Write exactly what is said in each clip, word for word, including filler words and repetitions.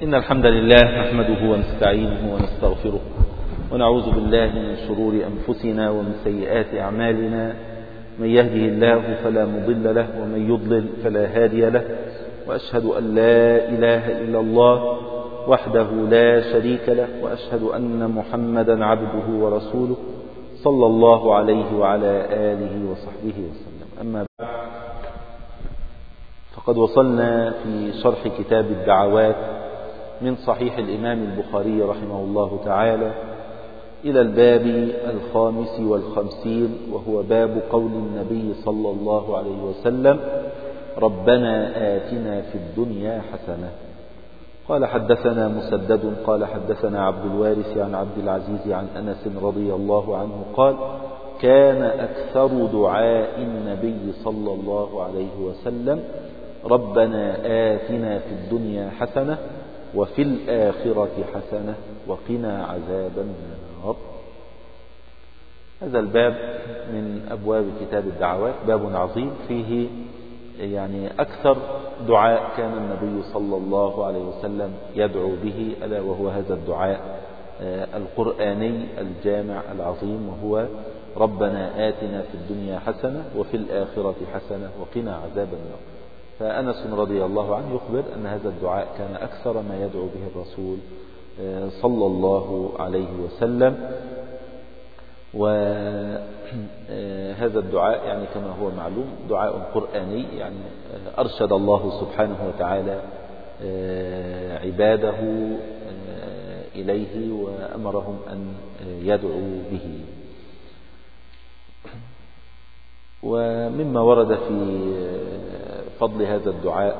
إن الحمد لله نحمده ونستعينه ونستغفره ونعوذ بالله من شرور أنفسنا ومن سيئات أعمالنا. من يهده الله فلا مضل له ومن يضلل فلا هادي له، وأشهد أن لا إله إلا الله وحده لا شريك له، وأشهد أن محمدا عبده ورسوله صلى الله عليه وعلى آله وصحبه وسلم. أما بعد، فقد وصلنا في شرح كتاب الدعوات من صحيح الإمام البخاري رحمه الله تعالى إلى الباب الخامس والخمسين، وهو باب قول النبي صلى الله عليه وسلم: ربنا آتنا في الدنيا حسنة. قال: حدثنا مسدد قال حدثنا عبد الوارث عن عبد العزيز عن أنس رضي الله عنه قال: كان أكثر دعاء النبي صلى الله عليه وسلم: ربنا آتنا في الدنيا حسنة وفي الآخرة حسنة وقنا عذاب النار. هذا الباب من أبواب كتاب الدعوات، باب عظيم فيه يعني أكثر دعاء كان النبي صلى الله عليه وسلم يدعو به، ألا وهو هذا الدعاء القرآني الجامع العظيم، وهو: ربنا آتنا في الدنيا حسنة وفي الآخرة حسنة وقنا عذاب النار. فأنس رضي الله عنه يخبر أن هذا الدعاء كان أكثر ما يدعو به الرسول صلى الله عليه وسلم. وهذا الدعاء يعني كما هو معلوم دعاء قرآني، يعني أرشد الله سبحانه وتعالى عباده إليه وأمرهم أن يدعوا به. ومما ورد في فضل هذا الدعاء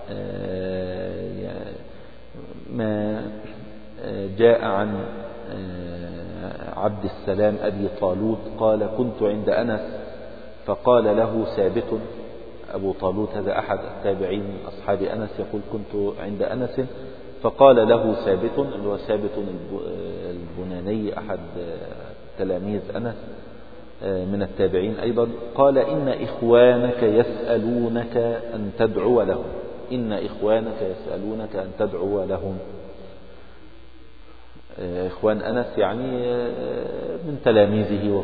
ما جاء عن عبد السلام أبي طالوت قال: كنت عند أنس فقال له ثابت. أبو طالوت هذا أحد التابعين من أصحاب أنس، يقول: كنت عند أنس فقال له ثابت، اللي هو ثابت البناني أحد تلاميذ أنس من التابعين أيضا، قال: إن إخوانك يسألونك أن تدعو لهم. إن إخوانك يسألونك أن تدعو لهم. إخوان أنس يعني من تلاميذه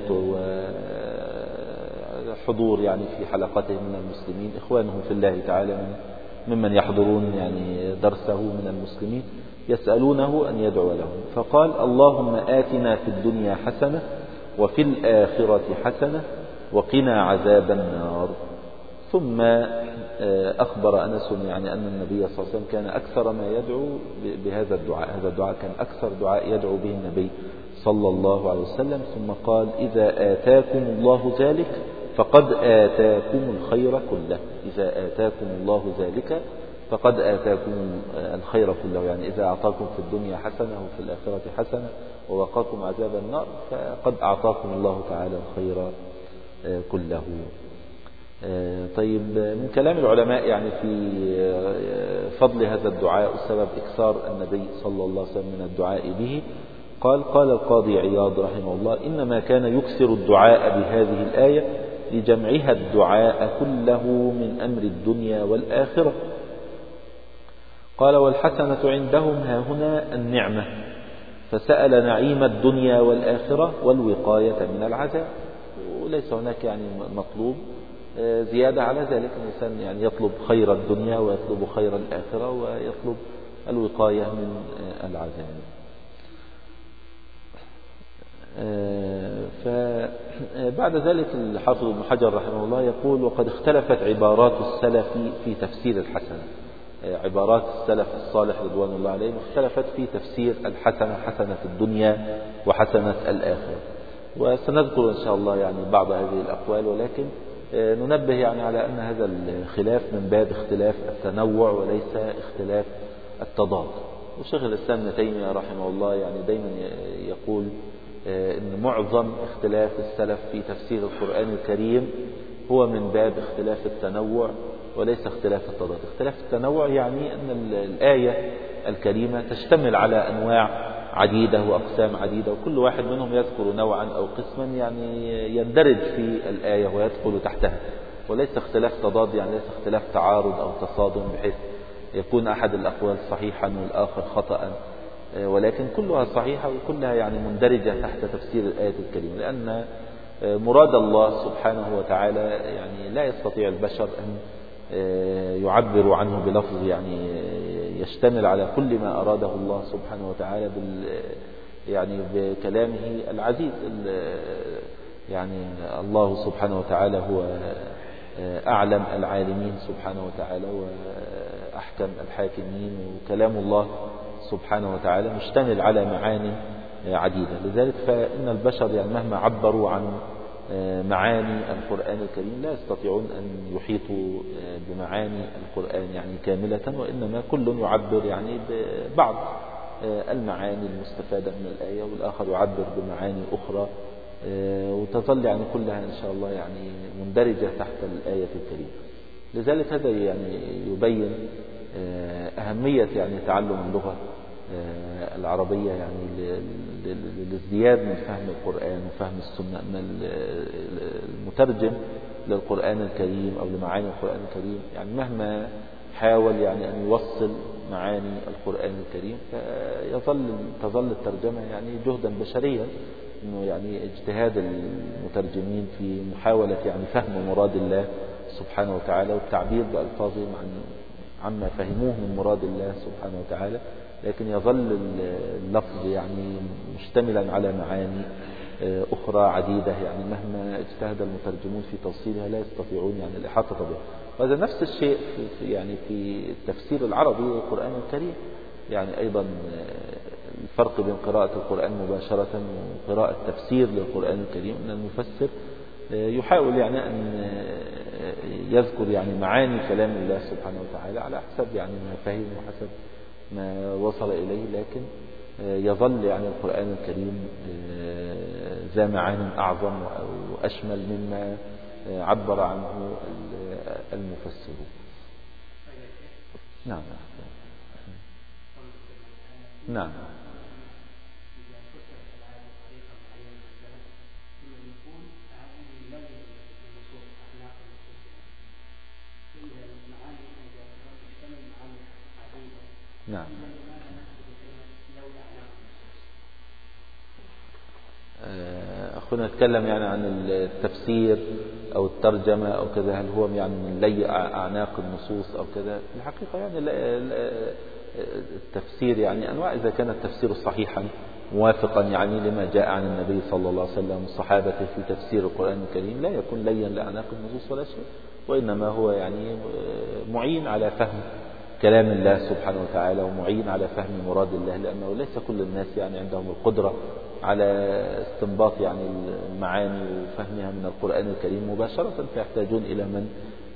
وحضور يعني في حلقته من المسلمين، إخوانهم في الله تعالى ممن يحضرون يعني درسه من المسلمين، يسألونه أن يدعو لهم. فقال: اللهم آتنا في الدنيا حسنة وفي الآخرة حسنة وقنا عذاب النار. ثم أخبر أنس يعني أن النبي صلى الله عليه وسلم كان أكثر ما يدعو بهذا الدعاء. هذا الدعاء كان أكثر دعاء يدعو به النبي صلى الله عليه وسلم. ثم قال: إذا آتاكم الله ذلك فقد آتاكم الخير كله. إذا آتاكم الله ذلك فقد آتاكم الخير كله، يعني إذا أعطاكم في الدنيا حسنة وفي الآخرة حسنة ووقاكم عذاب النار فقد أعطاكم الله تعالى الخير كله. طيب، من كلام العلماء يعني في فضل هذا الدعاء وسبب إكثار النبي صلى الله عليه وسلم من الدعاء به، قال قال القاضي عياض رحمه الله: إنما كان يكثر الدعاء بهذه الآية لجمعها الدعاء كله من أمر الدنيا والآخرة. قال: والحسنة عندهم ها هنا النعمة، فسأل نعيم الدنيا والآخرة والوقاية من العذاب. وليس هناك يعني مطلوب زيادة على ذلك، الإنسان يعني يطلب خير الدنيا ويطلب خير الآخرة ويطلب الوقاية من العذاب. فبعد ذلك الحافظ ابن حجر رحمه الله يقول: وقد اختلفت عبارات السلف في تفسير الحسنة. عبارات السلف الصالح رضوان الله عليهم اختلفت في تفسير الحسنة، حسنة الدنيا وحسنة الآخرة. وسنذكر إن شاء الله يعني بعض هذه الأقوال، ولكن ننبه يعني على أن هذا الخلاف من باب اختلاف التنوع وليس اختلاف التضاد. وشيخ الإسلام ابن تيمية رحمه الله يعني دايما يقول أن معظم اختلاف السلف في تفسير القرآن الكريم هو من باب اختلاف التنوع وليس اختلاف التضاد. اختلاف التنوع يعني أن الآية الكريمة تشتمل على أنواع عديدة وأقسام عديدة، وكل واحد منهم يذكر نوعا أو قسما يعني يندرج في الآية ويدخل تحتها، وليس اختلاف تضاد، يعني ليس اختلاف تعارض أو تصادم بحيث يكون أحد الأقوال صحيحا والآخر خطأ، ولكن كلها صحيحة وكلها يعني مندرجة تحت تفسير الآية الكريمة، لأن مراد الله سبحانه وتعالى يعني لا يستطيع البشر أن يعبروا عنه بلفظ يعني يشتمل على كل ما أراده الله سبحانه وتعالى بال يعني بكلامه العزيز. يعني الله سبحانه وتعالى هو أعلم العالمين سبحانه وتعالى وأحكم الحاكمين، وكلام الله سبحانه وتعالى مشتمل على معاني عديدة. لذلك فإن البشر يعني مهما عبروا عن معاني القرآن الكريم لا يستطيعون أن يحيطوا بمعاني القرآن يعني كاملة، وإنما كل يعبر يعني ببعض المعاني المستفادة من الآية، والآخر يعبر بمعاني أخرى، وتظل يعني كلها إن شاء الله يعني مندرجة تحت الآية الكريمة. لذلك هذا يعني يبين أهمية يعني تعلم اللغة العربية يعني للازدياد من فهم القرآن وفهم السنة، أن المترجم للقرآن الكريم أو لمعاني القرآن الكريم يعني مهما حاول يعني أن يوصل معاني القرآن الكريم فيظل تظل الترجمة يعني جهدا بشريا، إنه يعني اجتهاد المترجمين في محاولة يعني فهم مراد الله سبحانه وتعالى والتعبير بألفاظهم عن عما فهموه من مراد الله سبحانه وتعالى، لكن يظل اللفظ يعني مشتملا على معاني أخرى عديدة يعني مهما اجتهد المترجمون في توصيلها لا يستطيعون يعني الإحاطة بها. وهذا نفس الشيء في يعني في التفسير العربي للقرآن الكريم، يعني أيضا الفرق بين قراءة القرآن مباشرة وقراءة تفسير للقرآن الكريم أن المفسر يحاول يعني أن يذكر يعني معاني كلام الله سبحانه وتعالى على حسب يعني ما فهم وحسب ما وصل إليه، لكن يظل يعني القرآن الكريم ذا معان أعظم وأشمل مما عبر عنه المفسرون. نعم نعم نعم. أخونا نتكلم يعني عن التفسير أو الترجمة أو كذا، هل هو يعني من لي أعناق النصوص أو كذا؟ الحقيقة يعني التفسير يعني أنواع، إذا كان التفسير صحيحا موافقا يعني لما جاء عن النبي صلى الله عليه وسلم والصحابة في تفسير القرآن الكريم لا يكون ليا لأعناق النصوص ولا شيء، وإنما هو يعني معين على فهم كلام الله سبحانه وتعالى ومعين على فهم مراد الله، لأنه ليس كل الناس يعني عندهم القدرة على استنباط يعني المعاني وفهمها من القرآن الكريم مباشرة، فيحتاجون إلى من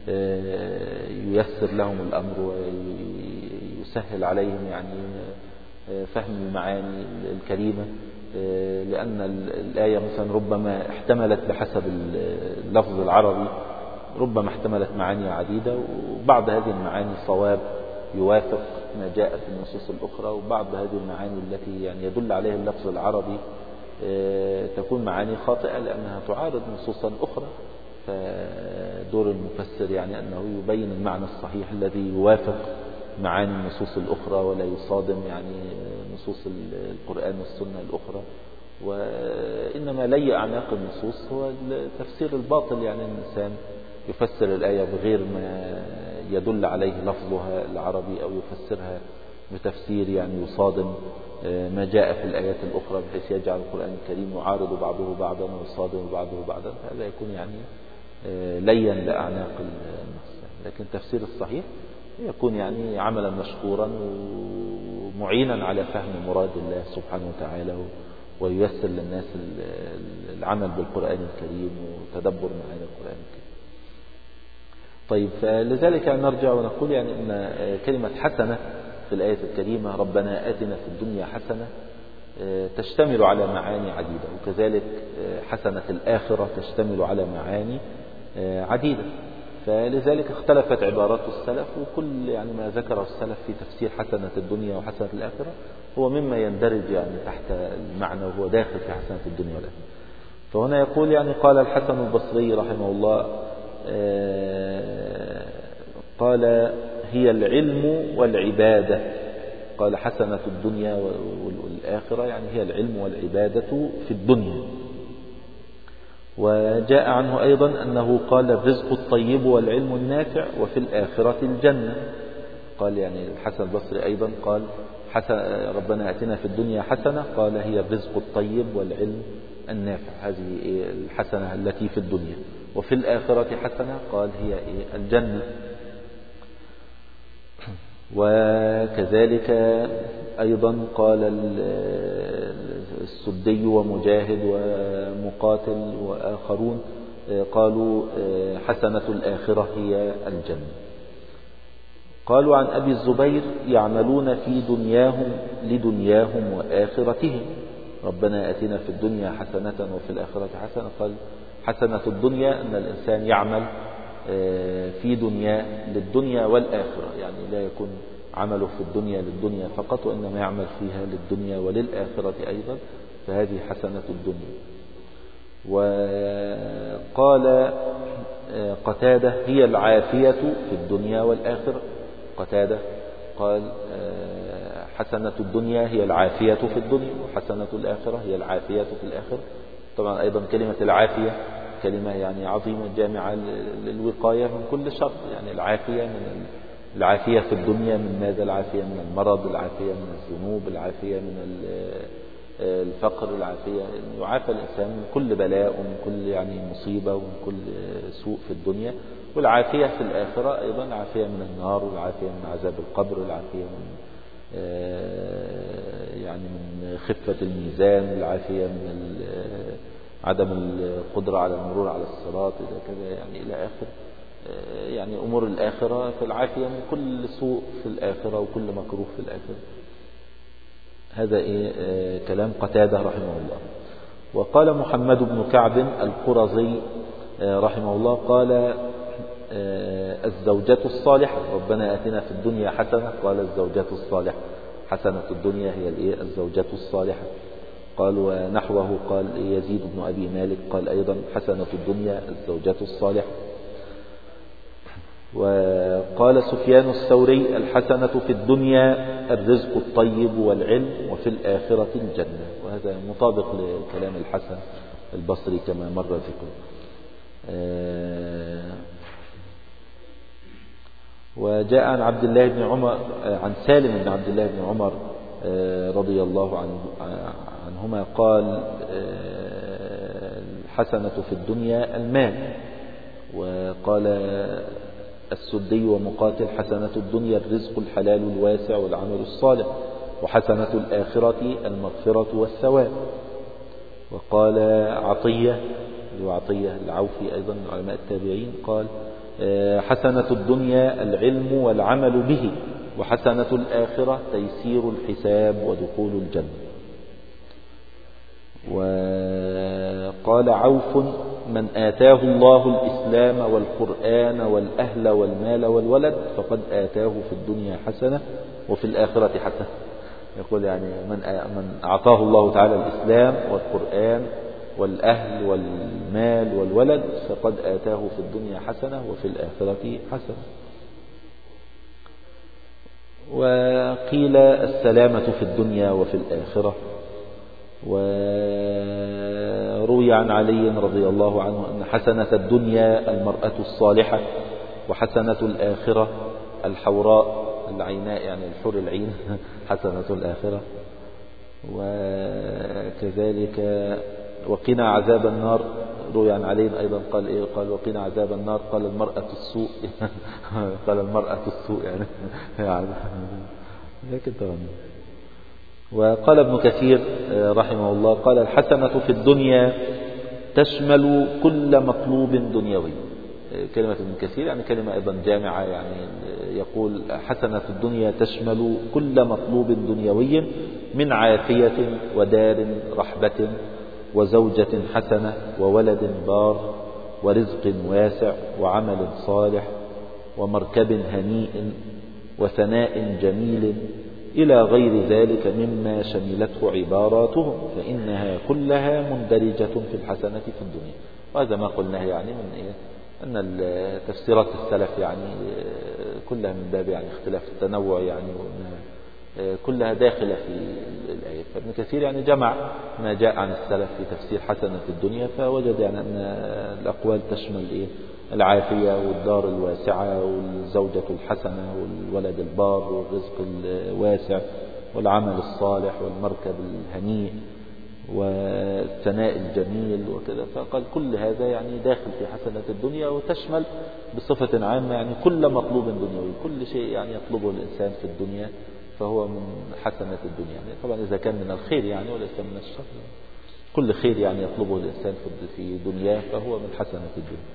ييسر لهم الأمر ويسهل عليهم يعني فهم المعاني الكريمة، لأن الآية مثلا ربما احتملت بحسب اللفظ العربي ربما احتملت معاني عديدة، وبعض هذه المعاني صواب يوافق ما جاء في النصوص الأخرى، وبعض هذه المعاني التي يعني يدل عليها اللفظ العربي تكون معاني خاطئة لأنها تعارض نصوصا أخرى. فدور المفسر يعني أنه يبين المعنى الصحيح الذي يوافق معاني النصوص الأخرى ولا يصادم يعني نصوص القرآن والسنة الأخرى، وإنما لي أعناق النصوص هو التفسير الباطل، يعني الإنسان يفسر الآية بغير ما يدل عليه لفظها العربي أو يفسرها بتفسير يعني يصادم ما جاء في الآيات الأخرى بحيث يجعل القرآن الكريم يعارض بعضه بعضا ويصادم بعضه بعضا، هذا يكون يعني ليا لأعناق النص. لكن التفسير الصحيح يكون يعني عملا مشكورا ومعينا على فهم مراد الله سبحانه وتعالى، وييسر للناس العمل بالقرآن الكريم وتدبر معاني القرآن الكريم. طيب، فلذلك نرجع ونقول يعني أن كلمة حسنة في الآية الكريمة ربنا آتنا في الدنيا حسنة تشتمل على معاني عديدة، وكذلك حسنة الآخرة تشتمل على معاني عديدة، فلذلك اختلفت عبارات السلف، وكل يعني ما ذكره السلف في تفسير حسنة الدنيا وحسنة الآخرة هو مما يندرج يعني تحت المعنى وهو داخل في حسنة الدنيا والآخرة. فهنا يقول يعني قال الحسن البصري رحمه الله قال هي العلم والعبادة. قال حسنة الدنيا والآخرة يعني هي العلم والعبادة في الدنيا. وجاء عنه أيضا أنه قال الرزق الطيب والعلم النافع وفي الآخرة الجنة. قال يعني الحسن البصري أيضا قال حسن ربنا أتنا في الدنيا حسنة، قال هي الرزق الطيب والعلم النافع، هذه الحسنة التي في الدنيا. وفي الآخرة حسنة قال هي الجنة. وكذلك أيضا قال السدي ومجاهد ومقاتل وآخرون قالوا حسنة الآخرة هي الجنة. قالوا عن أبي الزبير يعملون في دنياهم لدنياهم وآخرتهم، ربنا أتنا في الدنيا حسنة وفي الآخرة حسنة. قال حسنة الدنيا أن الإنسان يعمل في دنيا للدنيا والآخرة، يعني لا يكون عمله في الدنيا للدنيا فقط، وإنما يعمل فيها للدنيا وللآخرة أيضا، فهذه حسنة الدنيا. وقال قتادة هي العافية في الدنيا والآخرة. قتادة قال حسنة الدنيا هي العافية في الدنيا، وحسنة الآخرة هي العافية في الآخرة. طبعا أيضا كلمة العافية كلمة يعني عظيمة جامعة للوقاية من كل شر، يعني العافية من العافية في الدنيا من ماذا؟ العافية من المرض، العافية من الذنوب، العافية من الفقر، العافية يعافى الإنسان من كل بلاء ومن كل يعني مصيبة ومن كل سوء في الدنيا. والعافية في الآخرة أيضا العافية من النار، والعافية من عذاب القبر، والعافية من يعني من خفة الميزان، العافية من عدم القدرة على المرور على الصراط إذا كذا، يعني إلى آخر يعني أمور الآخرة. فالعافية من كل سوء في الآخرة وكل مكروه في الآخرة. هذا إيه كلام قتادة رحمه الله. وقال محمد بن كعب القرظي رحمه الله قال الزوجة الصالحة، ربنا آتنا في الدنيا حسنة، قال الزوجة الصالحة، حسنة الدنيا هي الإيه الزوجة الصالحة. قال ونحوه قال يزيد بن أبي مالك قال أيضا حسنة الدنيا الزوجة الصالحة. وقال سفيان الثوري الحسنة في الدنيا الرزق الطيب والعلم وفي الآخرة الجنة. وهذا مطابق لكلام الحسن البصري كما مر ذكره. وجاء عن عبد الله بن عمر عن سالم بن عبد الله بن عمر رضي الله عنه عنهما قال الحسنة في الدنيا المال. وقال السدي ومقاتل حسنة الدنيا الرزق الحلال الواسع والعمل الصالح، وحسنة الآخرة المغفرة والثواب. وقال عطية وعطية العوفي أيضا من علماء التابعين قال حسنة الدنيا العلم والعمل به، وحسنة الآخرة تيسير الحساب ودخول الجنة. وقال عوف من آتاه الله الإسلام والقرآن والأهل والمال والولد فقد آتاه في الدنيا حسنة وفي الآخرة حسنة. يقول يعني من من أعطاه الله تعالى الإسلام والقرآن والأهل والمال والولد فقد آتاه في الدنيا حسنة وفي الآخرة حسنة. وقيل السلامة في الدنيا وفي الآخرة. وروي عن علي رضي الله عنه أن حسنة الدنيا المرأة الصالحة، وحسنة الآخرة الحوراء العيناء يعني الحور العين حسنة الآخرة. وكذلك وقنا عذاب النار، روي عن علي أيضا قال إيه قال وقنا عذاب النار، قال المرأة السوء قال المرأة السوء يعني يعني لكن طبعا. وقال ابن كثير رحمه الله قال الحسنة في الدنيا تشمل كل مطلوب دنيوي. كلمة ابن كثير يعني كلمة أيضا جامعة، يعني يقول حسنة الدنيا تشمل كل مطلوب دنيوي من عافية ودار رحبة وزوجة حسنة وولد بار ورزق واسع وعمل صالح ومركب هنيء وثناء جميل إلى غير ذلك مما شملته عباراتهم، فإنها كلها مندرجة في الحسنة في الدنيا. وهذا ما قلناه يعني من إيه أن تفسيرات السلف يعني كلها من باب يعني اختلاف التنوع يعني، كلها داخلة في الآية. فابن كثير يعني جمع ما جاء عن السلف في تفسير حسنة الدنيا، فوجد يعني أن الأقوال تشمل إيه؟ العافية والدار الواسعة والزوجة الحسنة والولد البار والرزق الواسع والعمل الصالح والمركب الهنيء والثناء الجميل وكذا. فقال كل هذا يعني داخل في حسنة الدنيا، وتشمل بصفة عامة يعني كل مطلوب دنيوي، كل شيء يعني يطلبه الإنسان في الدنيا فهو من حسنة الدنيا. يعني طبعا إذا كان من الخير يعني وليس من الشر، كل خير يعني يطلبه الإنسان في دنياه فهو من حسنة الدنيا.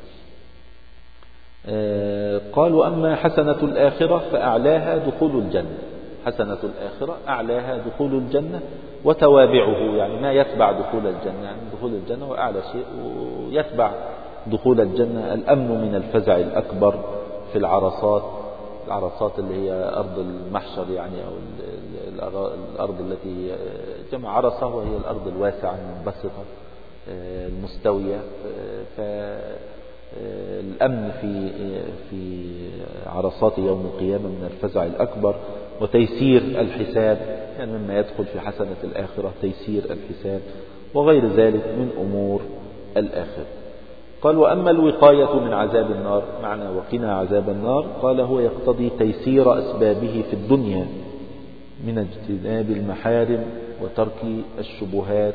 قال وأما حسنة الآخرة فأعلاها دخول الجنة. حسنة الآخرة أعلاها دخول الجنة وتوابعه، يعني ما يتبع دخول الجنة، يعني دخول الجنة وأعلى شيء، ويتبع دخول الجنة الأمن من الفزع الأكبر في العرصات. العرصات اللي هي أرض المحشر يعني، أو الأرض التي جمع عرصة، وهي الأرض الواسعة المنبسطة المستوية. فالأمن في في عرصات يوم القيامة من الفزع الأكبر، وتيسير الحساب، يعني مما يدخل في حسنة الآخرة تيسير الحساب وغير ذلك من أمور الآخرة. قال وأما الوقاية من عذاب النار، معنى وقنا عذاب النار، قال هو يقتضي تيسير أسبابه في الدنيا من اجتناب المحارم وترك الشبهات.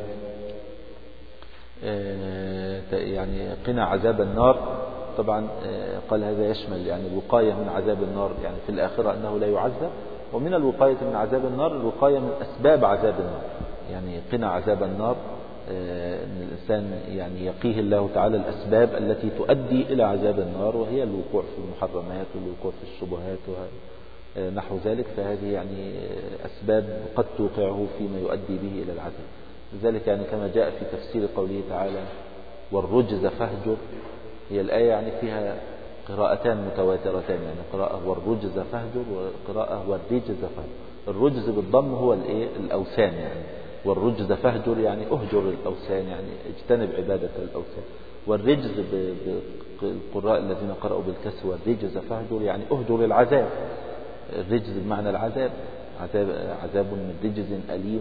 يعني قنا عذاب النار طبعا قال هذا يشمل يعني الوقاية من عذاب النار يعني في الآخرة أنه لا يعذب، ومن الوقاية من عذاب النار الوقاية من أسباب عذاب النار. يعني قنا عذاب النار أن الإنسان يعني يقيه الله تعالى الأسباب التي تؤدي إلى عذاب النار، وهي الوقوع في المحرمات والوقوع في الشبهات ونحو ذلك. فهذه يعني أسباب قد توقعه فيما يؤدي به إلى العذاب. لذلك يعني كما جاء في تفسير قوله تعالى والرجز فاهجر، هي الآية يعني فيها قراءتان متواترتان، يعني قراءة والرجز فاهجر وقراءة والرجز فاهجر. الرجز بالضم هو الايه الأوثان يعني، والرجز فاهجر يعني أهجر الأوثان، يعني اجتنب عبادة الأوثان. والرجز بالقراء الذين قرأوا بالكسر والرجز فاهجر يعني أهجر العذاب. الرجز بمعنى العذاب، عذاب, عذاب من رجز أليم.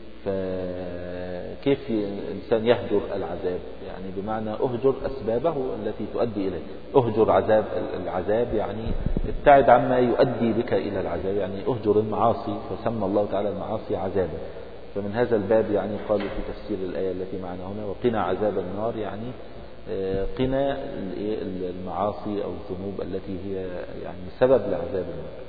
فكيف الإنسان يهجر العذاب؟ يعني بمعنى أهجر أسبابه التي تؤدي إليه. أهجر عذاب العذاب يعني ابتعد عما يؤدي بك إلى العذاب، يعني أهجر المعاصي، فسمى الله تعالى المعاصي عذابا. فمن هذا الباب يعني قالوا في تفسير الآية التي معنا هنا وقنا عذاب النار، يعني قنا المعاصي أو الذنوب التي هي يعني سبب لعذاب النار.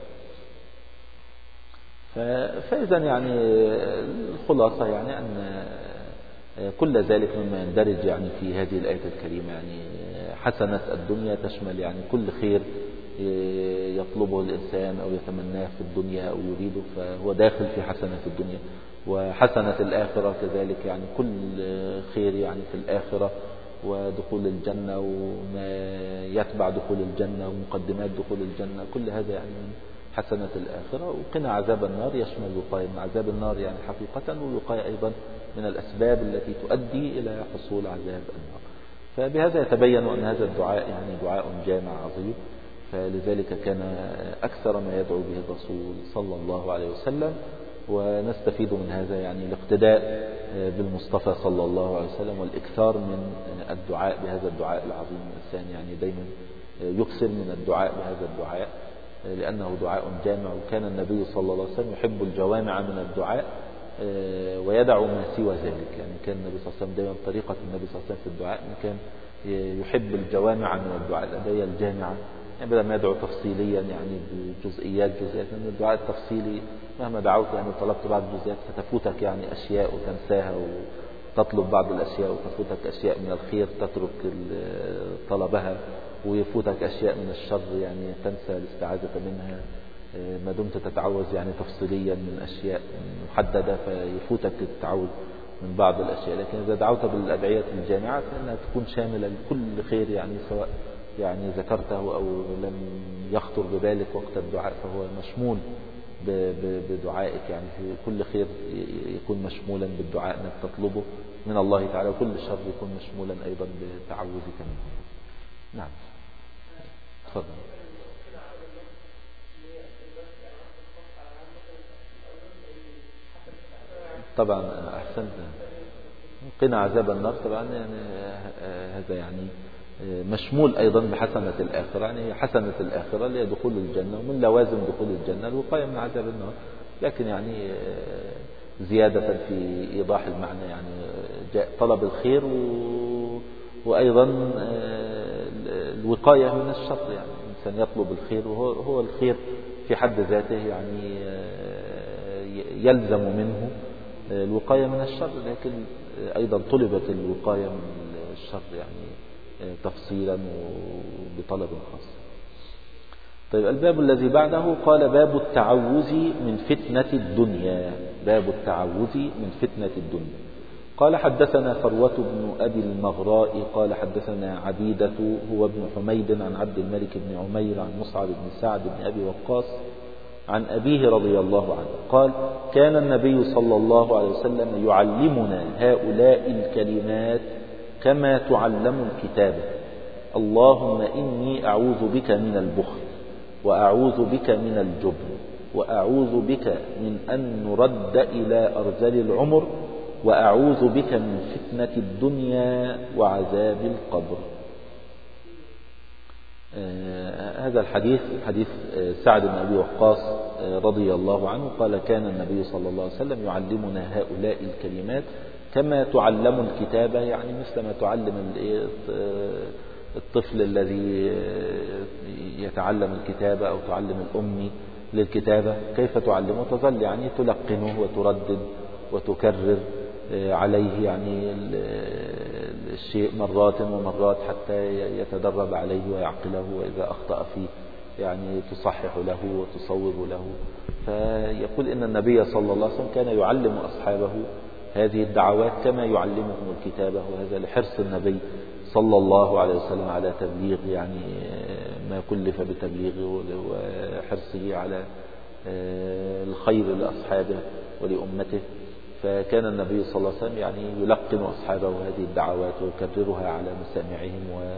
فإذا يعني الخلاصة يعني أن كل ذلك مما يندرج يعني في هذه الآية الكريمة. يعني حسنة الدنيا تشمل يعني كل خير يطلبه الإنسان أو يتمناه في الدنيا أو يريده فهو داخل في حسنة الدنيا. وحسنة الآخرة كذلك يعني كل خير يعني في الآخرة ودخول الجنة وما يتبع دخول الجنة ومقدمات دخول الجنة، كل هذا يعني حسنة الآخرة. وقنا عذاب النار يشمل الوقاية من عذاب النار يعني حقيقة، والوقاية أيضا من الأسباب التي تؤدي إلى حصول عذاب النار. فبهذا يتبين أن هذا الدعاء يعني دعاء جامع عظيم، فلذلك كان أكثر ما يدعو به الرسول صلى الله عليه وسلم. ونستفيد من هذا يعني الاقتداء بالمصطفى صلى الله عليه وسلم والإكثار من الدعاء بهذا الدعاء العظيم. الإنسان يعني دايما يكثر من الدعاء بهذا الدعاء لأنه دعاء جامع. وكان النبي صلى الله عليه وسلم يحب الجوامع من الدعاء ويدع ما سوى ذلك. يعني كان النبي صلى الله عليه وسلم دائما طريقة النبي صلى الله عليه وسلم في الدعاء كان يحب الجوامع من الدعاء، الأدعية الجامعة، يعني بدل ما يدعو تفصيليا يعني بجزئيات جزئيات. من الدعاء التفصيلي مهما دعوت يعني طلبت بعض الجزئيات فتفوتك يعني أشياء وتنساها، وتطلب بعض الأشياء وتفوتك أشياء من الخير تترك طلبها، ويفوتك أشياء من الشر يعني تنسى الاستعاذة منها ما دمت تتعوذ يعني تفصيليا من أشياء محددة فيفوتك التعوذ من بعض الأشياء. لكن إذا دعوت بالأدعية الجامعة فإنها تكون شاملة لكل خير يعني سواء يعني ذكرته أو لم يخطر ببالك وقت الدعاء فهو مشمول بدعائك. يعني في كل خير يكون مشمولا بالدعاء أنك تطلبه من الله تعالى، وكل شر يكون مشمولا أيضا بتعوذك منه. نعم. تفضل. طبعا أحسنت. قنا عذاب النار طبعا يعني هذا يعني مشمول أيضا بحسنة الآخرة، يعني حسنة الآخرة اللي هي دخول الجنة، ومن لوازم دخول الجنة الوقاية من عذاب النار، لكن يعني زيادة في إيضاح المعنى يعني جاء طلب الخير و... وأيضا الوقاية من الشر، يعني الإنسان يطلب الخير وهو هو الخير في حد ذاته يعني يلزم منه الوقاية من الشر، لكن أيضا طلبت الوقاية من الشر يعني تفصيلا وبطلب خاص. طيب الباب الذي بعده قال باب التعوذ من فتنة الدنيا. باب التعوذ من فتنة الدنيا. قال حدثنا فروة بن أبي المغراء قال حدثنا عبيدة هو ابن حميد عن عبد الملك بن عمير عن مصعب بن سعد بن أبي وقاص عن أبيه رضي الله عنه قال كان النبي صلى الله عليه وسلم يعلمنا هؤلاء الكلمات كما تعلم الكتاب: اللهم إني أعوذ بك من البخل، وأعوذ بك من الجبن، وأعوذ بك من أن نرد إلى أرذل العمر، وأعوذ بك من فتنة الدنيا وعذاب القبر. آه هذا الحديث حديث سعد بن أبي وقاص آه رضي الله عنه قال كان النبي صلى الله عليه وسلم يعلمنا هؤلاء الكلمات كما تعلم الكتابة، يعني مثل ما تعلم الطفل الذي يتعلم الكتابة أو تعلم الأمي للكتابة كيف تعلمه، تظل يعني تلقنه وتردد وتكرر عليه يعني الشيء مرات ومرات حتى يتدرب عليه ويعقله، وإذا أخطأ فيه يعني تصحح له وتصوب له. فيقول إن النبي صلى الله عليه وسلم كان يعلم أصحابه هذه الدعوات كما يعلمهم الكتابة، وهذا لحرص النبي صلى الله عليه وسلم على تبليغ يعني ما كلف بتبليغه، وحرصه على الخير لأصحابه ولأمته. فكان النبي صلى الله عليه وسلم يعني يلقن أصحابه هذه الدعوات ويكررها على مسامعهم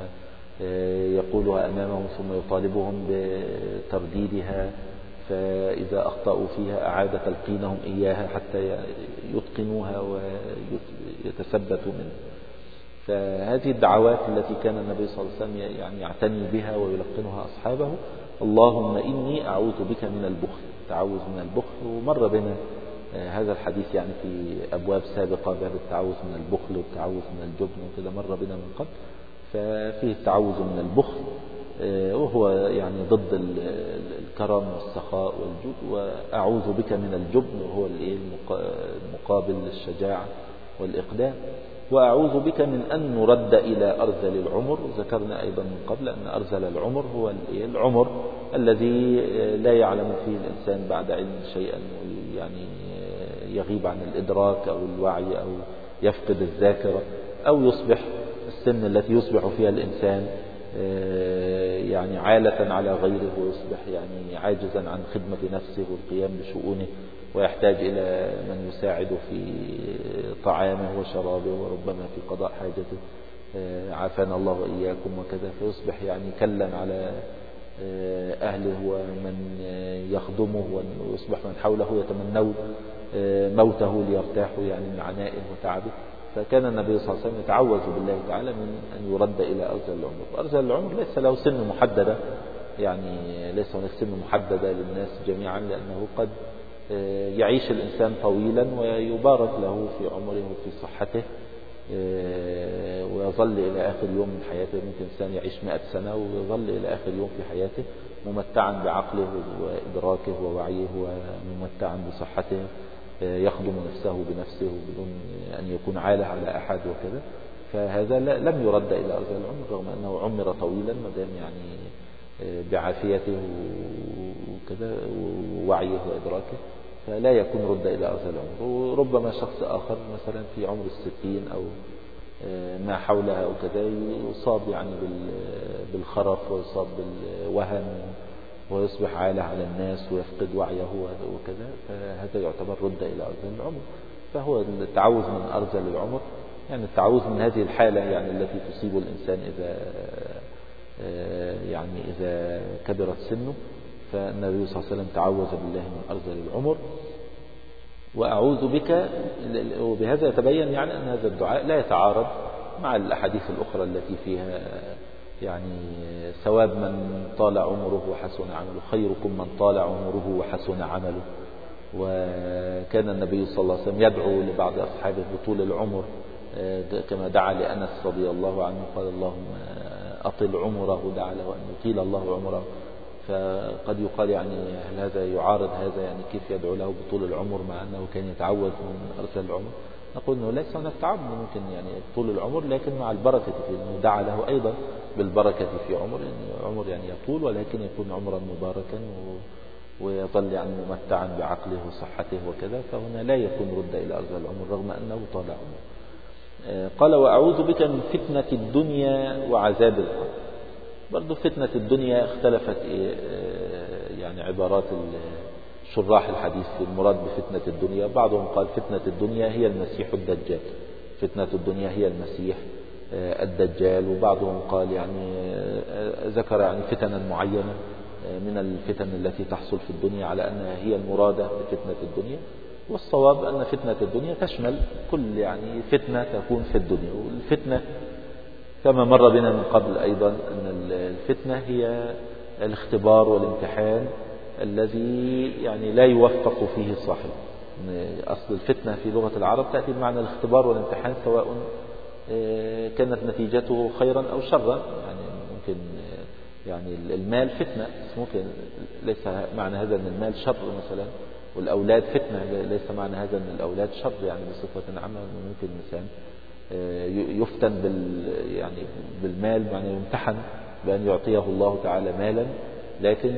ويقولها أمامهم، ثم يطالبهم بترديدها، فإذا أخطأوا فيها أعاد تلقينهم إياها حتى يتقنوها ويتثبتوا منها. فهذه الدعوات التي كان النبي صلى الله عليه وسلم يعني يعتني بها ويلقنها أصحابه: اللهم إني أعوذ بك من البخل، تعوذ من البخل. ومر بنا هذا الحديث يعني في أبواب سابقة، باب التعوذ من البخل والتعوذ من الجبن وكذا، مر بنا من قبل. ففيه التعوذ من البخل وهو يعني ضد الكرم والسخاء والجود، وأعوذ بك من الجبن وهو المقابل للشجاعة والإقدام، وأعوذ بك من أن نرد إلى أرذل العمر. ذكرنا أيضا من قبل أن أرذل العمر هو العمر الذي لا يعلم فيه الإنسان بعد علم شيئا، يعني يغيب عن الإدراك أو الوعي أو يفقد الذاكرة، أو يصبح السن التي يصبح فيها الإنسان يعني عالة على غيره، ويصبح يعني عاجزا عن خدمة نفسه والقيام بشؤونه، ويحتاج إلى من يساعده في طعامه وشرابه وربما في قضاء حاجته، عافانا الله وإياكم وكذا. فيصبح يعني كلا على أهله ومن يخدمه، ويصبح من حوله يتمنون موته ليرتاحوا يعني من عنائه وتعبه. فكان النبي صلى الله عليه وسلم يتعوذ بالله تعالى من أن يرد إلى أرذل العمر. وأرذل العمر ليس له سن محددة، يعني ليس هناك سن محددة للناس جميعا، لأنه قد يعيش الإنسان طويلا ويبارك له في عمره وفي صحته ويظل إلى آخر يوم من حياته. ممكن إنسان يعيش مئة سنة ويظل إلى آخر يوم في حياته ممتعا بعقله وإدراكه ووعيه وممتعا بصحته، يخدم نفسه بنفسه بدون أن يكون عالة على أحد وكذا. فهذا لم يرد إلى أرذل العمر رغم أنه عمر طويلا مدام يعني بعافيته وكذا ووعيه وإدراكه، فلا يكون رد إلى أرذل العمر. وربما شخص آخر مثلا في عمر الستين أو ما حولها أو كذا يصاب يعني بالخرف ويصاب بالوهن ويصبح عالة على الناس ويفقد وعيه وكذا، فهذا يعتبر رد إلى أرذل العمر. فهو التعوذ من أرذل العمر يعني التعوذ من هذه الحالة يعني التي تصيب الإنسان إذا يعني إذا كبرت سنه. فالنبي صلى الله عليه وسلم تعوذ بالله من أرذل العمر وأعوذ بك. وبهذا يتبين يعني أن هذا الدعاء لا يتعارض مع الأحاديث الأخرى التي فيها يعني ثواب من طال عمره وحسن عمله، خيركم من طال عمره وحسن عمله. وكان النبي صلى الله عليه وسلم يدعو لبعض أصحابه بطول العمر كما دعا لأنس رضي الله عنه، قال اللهم أطل عمره، دعا له أن يطيل الله عمره. فقد يقال يعني هل هذا يعارض هذا؟ يعني كيف يدعو له بطول العمر مع أنه كان يتعوذ من أرذل العمر؟ نقول أنه ليس هناك تعارض، ممكن يعني طول العمر لكن مع البركة فيه، أنه دعا له أيضا بالبركة في عمر، يعني عمر يعني يطول ولكن يكون عمرا مباركا ويظل يعني ممتعا بعقله وصحته وكذا. فهنا لا يكون رد إلى أرذل العمر رغم أنه طال عمره. قال وأعوذ بك من فتنة الدنيا وعذاب القبر. برضو فتنة الدنيا اختلفت يعني عبارات شراح الحديث في المراد بفتنة الدنيا. بعضهم قال فتنة الدنيا هي المسيح الدجال، فتنة الدنيا هي المسيح الدجال. وبعضهم قال يعني ذكر يعني فتنا معينة من الفتن التي تحصل في الدنيا على أنها هي المرادة بفتنة الدنيا. والصواب أن فتنة الدنيا تشمل كل يعني فتنة تكون في الدنيا. والفتنة كما مر بنا من قبل أيضا أن الفتنة هي الاختبار والامتحان الذي يعني لا يوفق فيه صاحب. أصل الفتنة في لغة العرب تأتي بمعنى الاختبار والامتحان سواء كانت نتيجته خيرا أو شرا. يعني ممكن يعني المال فتنة، ممكن ليس معنى هذا أن المال شر مثلا، والأولاد فتنة ليس معنى هذا أن الأولاد شر يعني بصفة عامة. ممكن الإنسان يفتن بال يعني بالمال، يعني يمتحن بأن يعطيه الله تعالى مالا لكن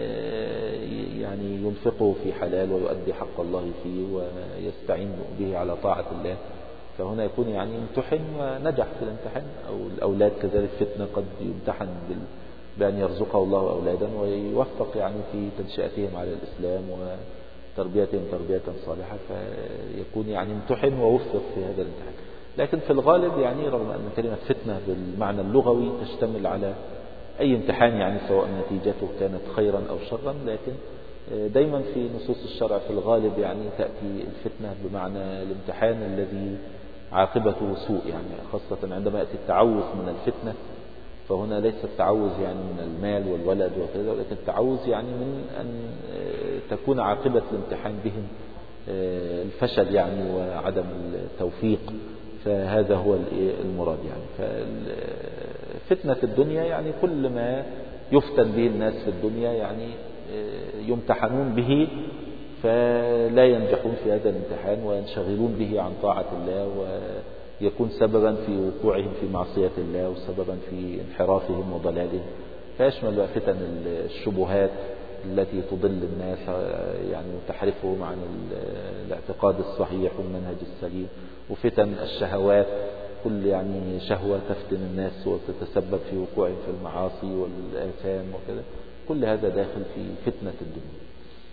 يعني ينفقه في حلال ويؤدي حق الله فيه ويستعين به على طاعة الله. فهنا يكون يعني يمتحن ونجح في الامتحان. أو الأولاد كذلك فتنة، قد يمتحن بأن يرزقه الله أولادا ويوفق يعني في تنشئتهم على الإسلام وتربيتهم تربية صالحة، فيكون يعني امتحن ووفق في هذا الامتحان. لكن في الغالب يعني رغم أن كلمة فتنة بالمعنى اللغوي تشتمل على أي امتحان يعني سواء نتيجته كانت خيرا أو شرا، لكن دايما في نصوص الشرع في الغالب يعني تأتي الفتنة بمعنى الامتحان الذي عاقبته سوء، يعني خاصة عندما يأتي التعوذ من الفتنة. فهنا ليس التعوذ يعني من المال والولد وكذا، ولكن التعوذ يعني من أن تكون عاقبة الامتحان بهم الفشل يعني وعدم التوفيق. فهذا هو المراد يعني. ففتنة الدنيا يعني كل ما يفتن به الناس في الدنيا يعني يمتحنون به فلا ينجحون في هذا الامتحان وينشغلون به عن طاعة الله، ويكون سببا في وقوعهم في معصية الله وسببا في انحرافهم وضلالهم. فيشمل بقى فتن الشبهات التي تضل الناس يعني وتحرفهم عن الاعتقاد الصحيح والمنهج السليم، وفتن الشهوات، كل يعني شهوة تفتن الناس وتتسبب في وقوعهم في المعاصي والآثام وكذا. كل هذا داخل في فتنة الدنيا.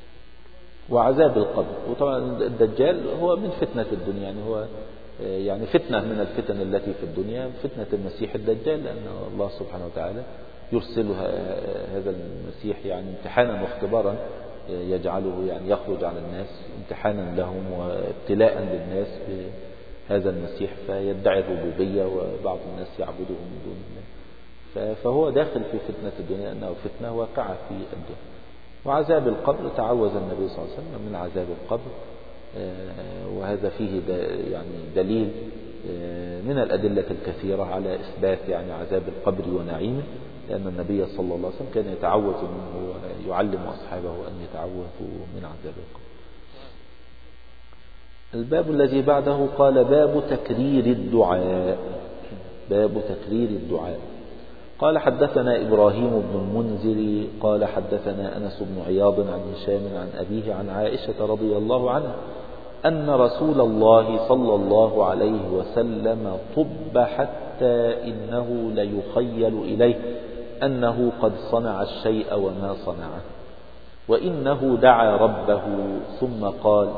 وعذاب القبر، وطبعا الدجال هو من فتنة الدنيا، يعني هو يعني فتنة من الفتن التي في الدنيا، فتنة المسيح الدجال، لأن الله سبحانه وتعالى يرسل هذا المسيح يعني امتحانا واختبارا، يجعله يعني يخرج على الناس امتحانا لهم وابتلاء للناس بهذا المسيح، فيدعي الربوبية وبعض الناس يعبده من دون الله. فهو داخل في فتنة الدنيا، أنه فتنة واقعة في الدنيا. وعذاب القبر تعوذ النبي صلى الله عليه وسلم من عذاب القبر، وهذا فيه يعني دليل من الأدلة الكثيرة على إثبات يعني عذاب القبر ونعيمه، لأن النبي صلى الله عليه وسلم كان يتعوذ منه ويعلم أصحابه أن يتعوذوا من عذاب القبر. الباب الذي بعده قال باب تكرير الدعاء. باب تكرير الدعاء. قال حدثنا إبراهيم بن المنذر قال حدثنا أنس بن عياض عن هشام عن أبيه عن عائشة رضي الله عنها أن رسول الله صلى الله عليه وسلم طب حتى إنه ليخيل إليه أنه قد صنع الشيء وما صنعه، وإنه دعا ربه ثم قال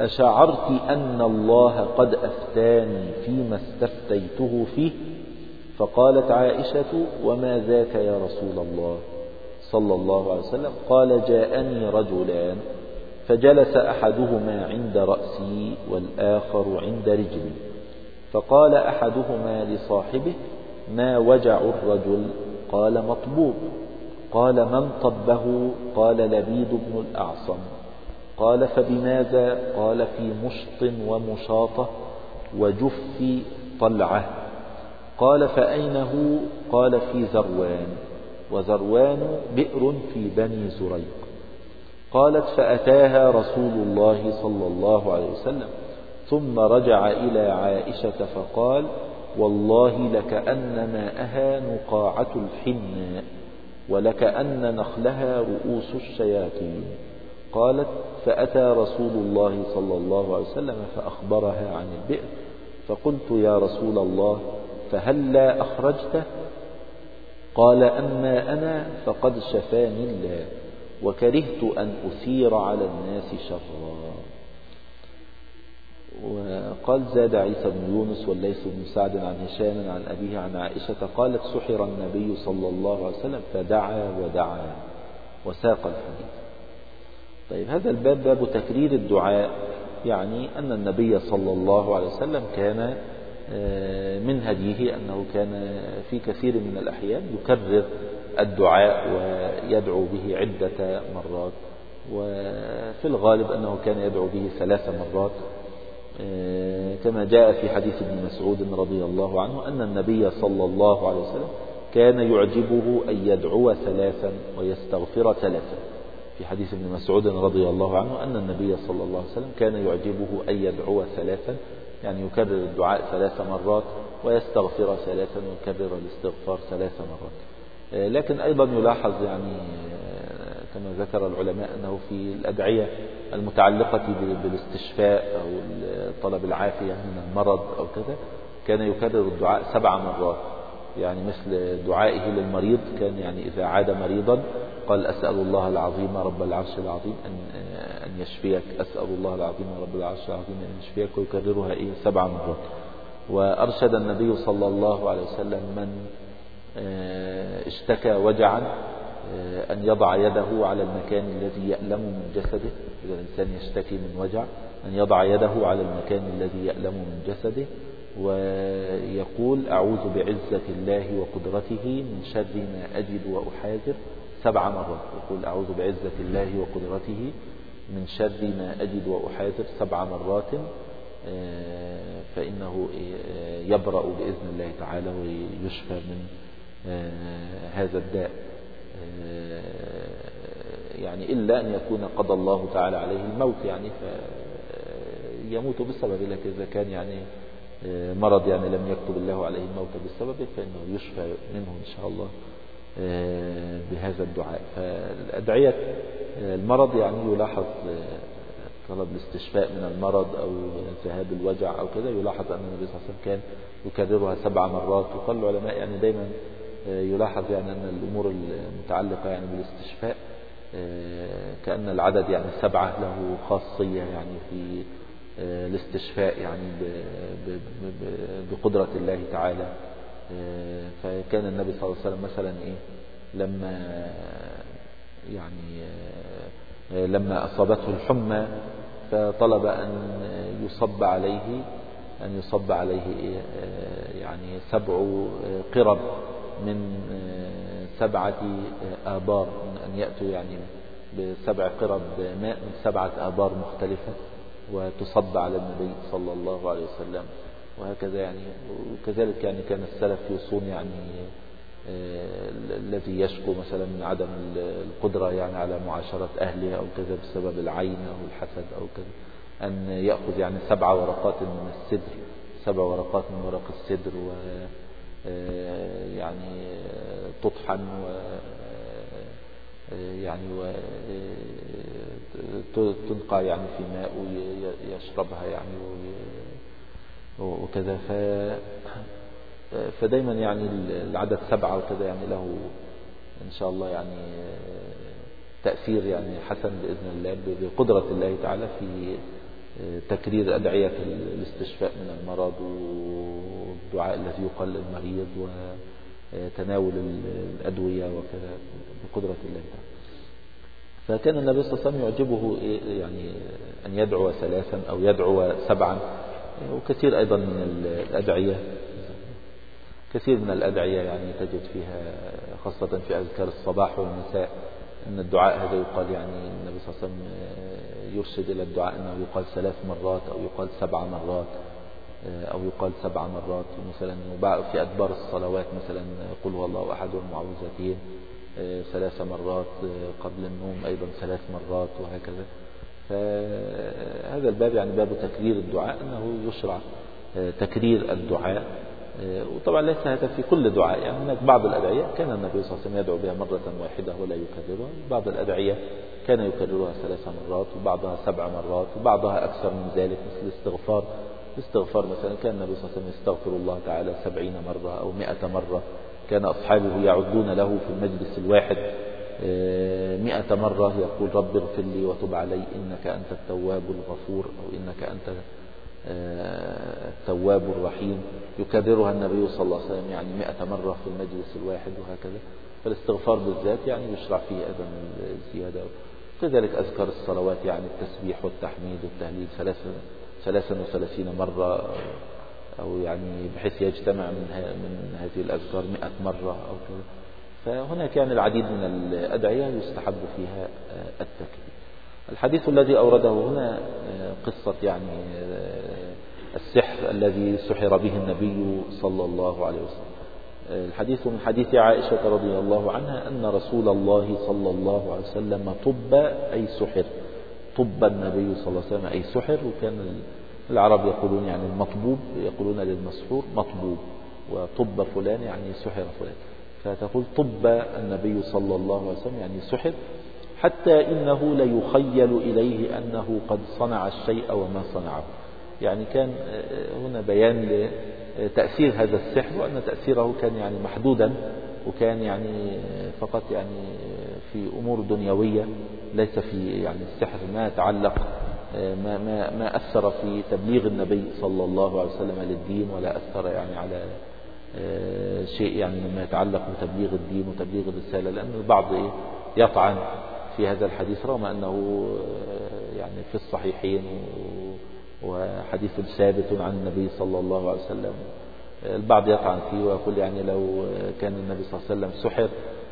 أشعرت أن الله قد أفتاني فيما استفتيته فيه؟ فقالت عائشة: وما ذاك يا رسول الله صلى الله عليه وسلم؟ قال: جاءني رجلان فجلس أحدهما عند رأسي والآخر عند رجلي، فقال أحدهما لصاحبه: ما وجع الرجل؟ قال: مطبوب. قال: من طبه؟ قال: لبيد بن الأعصم. قال: فبماذا؟ قال: في مشط ومشاطة وجف طلعة. قال: فأين هو؟ قال: في زروان، وزروان بئر في بني زريق. قالت: فأتاها رسول الله صلى الله عليه وسلم ثم رجع إلى عائشة فقال: والله لكأن ماءها نقاعة الحناء ولكأن نخلها رؤوس الشياطين. قالت: فأتى رسول الله صلى الله عليه وسلم فأخبرها عن البئر، فقلت: يا رسول الله فهلا أخرجته؟ قال: أما أنا فقد شفاني الله، وكرهت أن أثير على الناس شرا. وقال: زاد عيسى بن يونس والليث بن سعد عن هشام عن أبيه عن عائشة قالت: سحر النبي صلى الله عليه وسلم فدعا ودعا، وساق الحديث. طيب، هذا الباب باب تكرير الدعاء، يعني أن النبي صلى الله عليه وسلم كان من هديه أنه كان في كثير من الأحيان يكرر الدعاء ويدعو به عدة مرات، وفي الغالب أنه كان يدعو به ثلاث مرات، كما جاء في حديث ابن مسعود رضي الله عنه أن النبي صلى الله عليه وسلم كان يعجبه أن يدعو ثلاثا ويستغفر ثلاثا. في حديث ابن مسعود رضي الله عنه أن النبي صلى الله عليه وسلم كان يعجبه أن يدعو ثلاثا، يعني يكرر الدعاء ثلاث مرات ويستغفر ثلاثا ويكرر الاستغفار ثلاث مرات. لكن أيضا يلاحظ يعني كما ذكر العلماء أنه في الأدعية المتعلقة بالاستشفاء أو طلب العافية من المرض أو كذا كان يكرر الدعاء سبع مرات، يعني مثل دعائه للمريض كان يعني إذا عاد مريضا قال: أسأل الله العظيم رب العرش العظيم أن يشفيك، أسأل الله العظيم رب العرش العظيم أن يشفيك، ويكررها إيه سبع مرات. وأرشد النبي صلى الله عليه وسلم من اشتكى وجعا أن يضع يده على المكان الذي يألم من جسده. إذا الإنسان يشتكي من وجع أن يضع يده على المكان الذي يألم من جسده ويقول: أعوذ بعزة الله وقدرته من شر ما أجد وأحاذر سبع مرات. يقول: أعوذ بعزة الله وقدرته من شر ما أجد وأحاذر سبع مرات، فإنه يبرأ بإذن الله تعالى ويشفى من هذا الداء، يعني إلا أن يكون قضى الله تعالى عليه الموت، يعني فيموت بسبب. لكن إذا كان يعني مرض يعني لم يكتب الله عليه الموت بسببه فإنه يشفى منه إن شاء الله بهذا الدعاء. فالأدعية المرض يعني يلاحظ طلب الاستشفاء من المرض أو ذهاب الوجع أو كذا، يلاحظ أن النبي صلى الله عليه وسلم كان يكررها سبع مرات. وقال العلماء يعني دايما يلاحظ يعني أن الأمور المتعلقة يعني بالاستشفاء كأن العدد يعني سبعة له خاصية يعني في الاستشفاء يعني بقدرة الله تعالى. فكان النبي صلى الله عليه وسلم مثلا إيه لما يعني لما أصابته الحمى فطلب أن يصب عليه أن يصب عليه إيه يعني سبع قرب من سبعة آبار، أن يأتوا يعني بسبع قرب ماء من سبعة آبار مختلفة وتصب على النبي صلى الله عليه وسلم، وهكذا يعني. وكذلك يعني كان السلف يوصون يعني الذي يشكو مثلا من عدم القدرة يعني على معاشرة أهله أو كذا بسبب العين أو الحسد أو كذا أن يأخذ يعني سبع ورقات من السدر، سبع ورقات من ورق السدر و يعني تطحن و يعني وتنقع يعني في ماء ويشربها يعني وكذا. ف فدايما يعني العدد سبعة وكذا يعني له إن شاء الله يعني تأثير يعني حسن بإذن الله بقدرة الله تعالى في تكرير أدعية الاستشفاء من المرض والدعاء الذي يقال للمريض وتناول الأدوية وكذا بقدرة الله تعالى. فكان النبي صلى الله عليه وسلم يعجبه يعني أن يدعو ثلاثا أو يدعو سبعا، وكثير أيضا من الأدعية كثير من الأدعية يعني تجد فيها خاصة في أذكار الصباح والمساء أن الدعاء هذا يقال، يعني النبي صلى الله عليه وسلم يرشد إلى الدعاء أنه يقال ثلاث مرات أو يقال سبع مرات أو يقال سبع مرات مثلا. في أدبار الصلوات مثلا قل هو الله أحد والمعوذتين ثلاث مرات، قبل النوم أيضا ثلاث مرات وهكذا. فهذا الباب يعني باب تكرير الدعاء، أنه يشرع تكرير الدعاء. وطبعا ليس هذا في كل دعاء، يعني هناك بعض الأدعية كان النبي صلى الله عليه وسلم يدعو بها مرة واحدة ولا يكررها، بعض الأدعية كان يكررها ثلاث مرات وبعضها سبع مرات وبعضها أكثر من ذلك، مثل الاستغفار. الاستغفار مثلا كان النبي صلى الله عليه وسلم يستغفر الله تعالى سبعين مرة أو مئة مرة، كان أصحابه يعدون له في المجلس الواحد مئة مرة، يقول رب اغفر لي وتب علي إنك أنت التواب الغفور أو إنك أنت التواب الرحيم، يكررها النبي صلى الله عليه وسلم يعني مئة مرة في المجلس الواحد وهكذا. فالاستغفار بالذات يعني يشرع فيه أيضا الزيادة. كذلك أذكار الصلوات يعني التسبيح والتحميد والتهليل ثلاثا وثلاثين مرة، أو يعني بحيث يجتمع من من هذه الأذكار مئة مرة أو كذا. فهناك يعني العديد من الأدعية يستحب فيها التكبير. الحديث الذي أورده هنا قصة يعني السحر الذي سحر به النبي صلى الله عليه وسلم. الحديث من حديث عائشة رضي الله عنها أن رسول الله صلى الله عليه وسلم طب أي سحر، طب النبي صلى الله عليه وسلم أي سحر. وكان العرب يقولون يعني المطبوب، يقولون للمسحور مطبوب، وطب فلان يعني سحر فلان. فتقول طب النبي صلى الله عليه وسلم يعني سحر، حتى إنه ليخيل إليه أنه قد صنع الشيء وما صنعه. يعني كان هنا بيان لتأثير هذا السحر، وأن تأثيره كان يعني محدودا، وكان يعني فقط يعني في أمور دنيوية، ليس في يعني السحر ما يتعلق ما, ما, ما أثر في تبليغ النبي صلى الله عليه وسلم للدين، ولا أثر يعني على شيء يعني مما يتعلق بتبليغ الدين وتبليغ الرسالة. لأن البعض يطعن في هذا الحديث رغم أنه يعني في الصحيحين وحديث ثابت عن النبي صلى الله عليه وسلم. البعض يطعن فيه ويقول يعني لو كان النبي صلى الله عليه وسلم سحر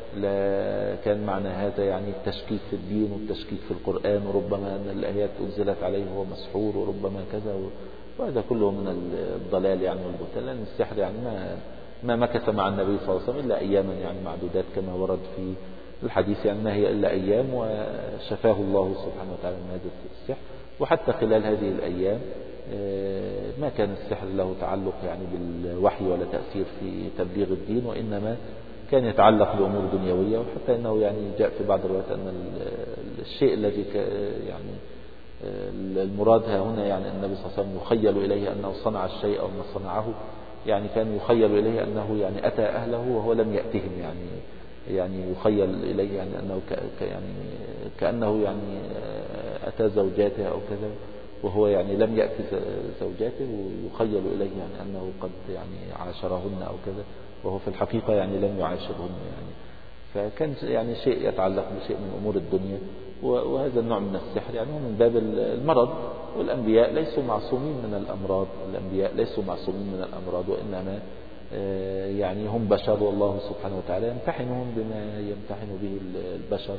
كان معنى هذا يعني التشكيك في الدين والتشكيك في القرآن، وربما أن الآيات أنزلت عليه وهو مسحور وربما كذا، وهذا كله من الضلال يعني والبهتان. لأن السحر يعني ما ما مكث مع النبي صلى الله عليه وسلم إلا أياما يعني معدودات كما ورد في الحديث، يعني ما هي إلا أيام وشفاه الله سبحانه وتعالى من هذا السحر. وحتى خلال هذه الأيام ما كان السحر له تعلق يعني بالوحي ولا تأثير في تبليغ الدين، وإنما كان يتعلق بأمور دنيوية. وحتى أنه يعني جاء في بعض الروايات أن الشيء الذي يعني المراد هنا يعني النبي صلى الله عليه وسلم يخيل إليه أنه صنع الشيء أو ما صنعه، يعني كان يخيل إليه أنه يعني أتى أهله وهو لم يأتهم، يعني يعني يخيل إليه يعني أنه ك يعني كأنه يعني أتى زوجاته أو كذا وهو يعني لم يأتي زوجاته، ويخيل إليه يعني أنه قد يعني عاشرهن أو كذا وهو في الحقيقة يعني لم يعاشرهن يعني. فكان يعني شيء يتعلق بشيء من أمور الدنيا، وهذا النوع من السحر يعني هو من باب المرض. والأنبياء ليسوا معصومين من الأمراض، الأنبياء ليسوا معصومين من الأمراض، وإنما يعني هم بشر، والله سبحانه وتعالى يمتحنهم بما يمتحن به البشر،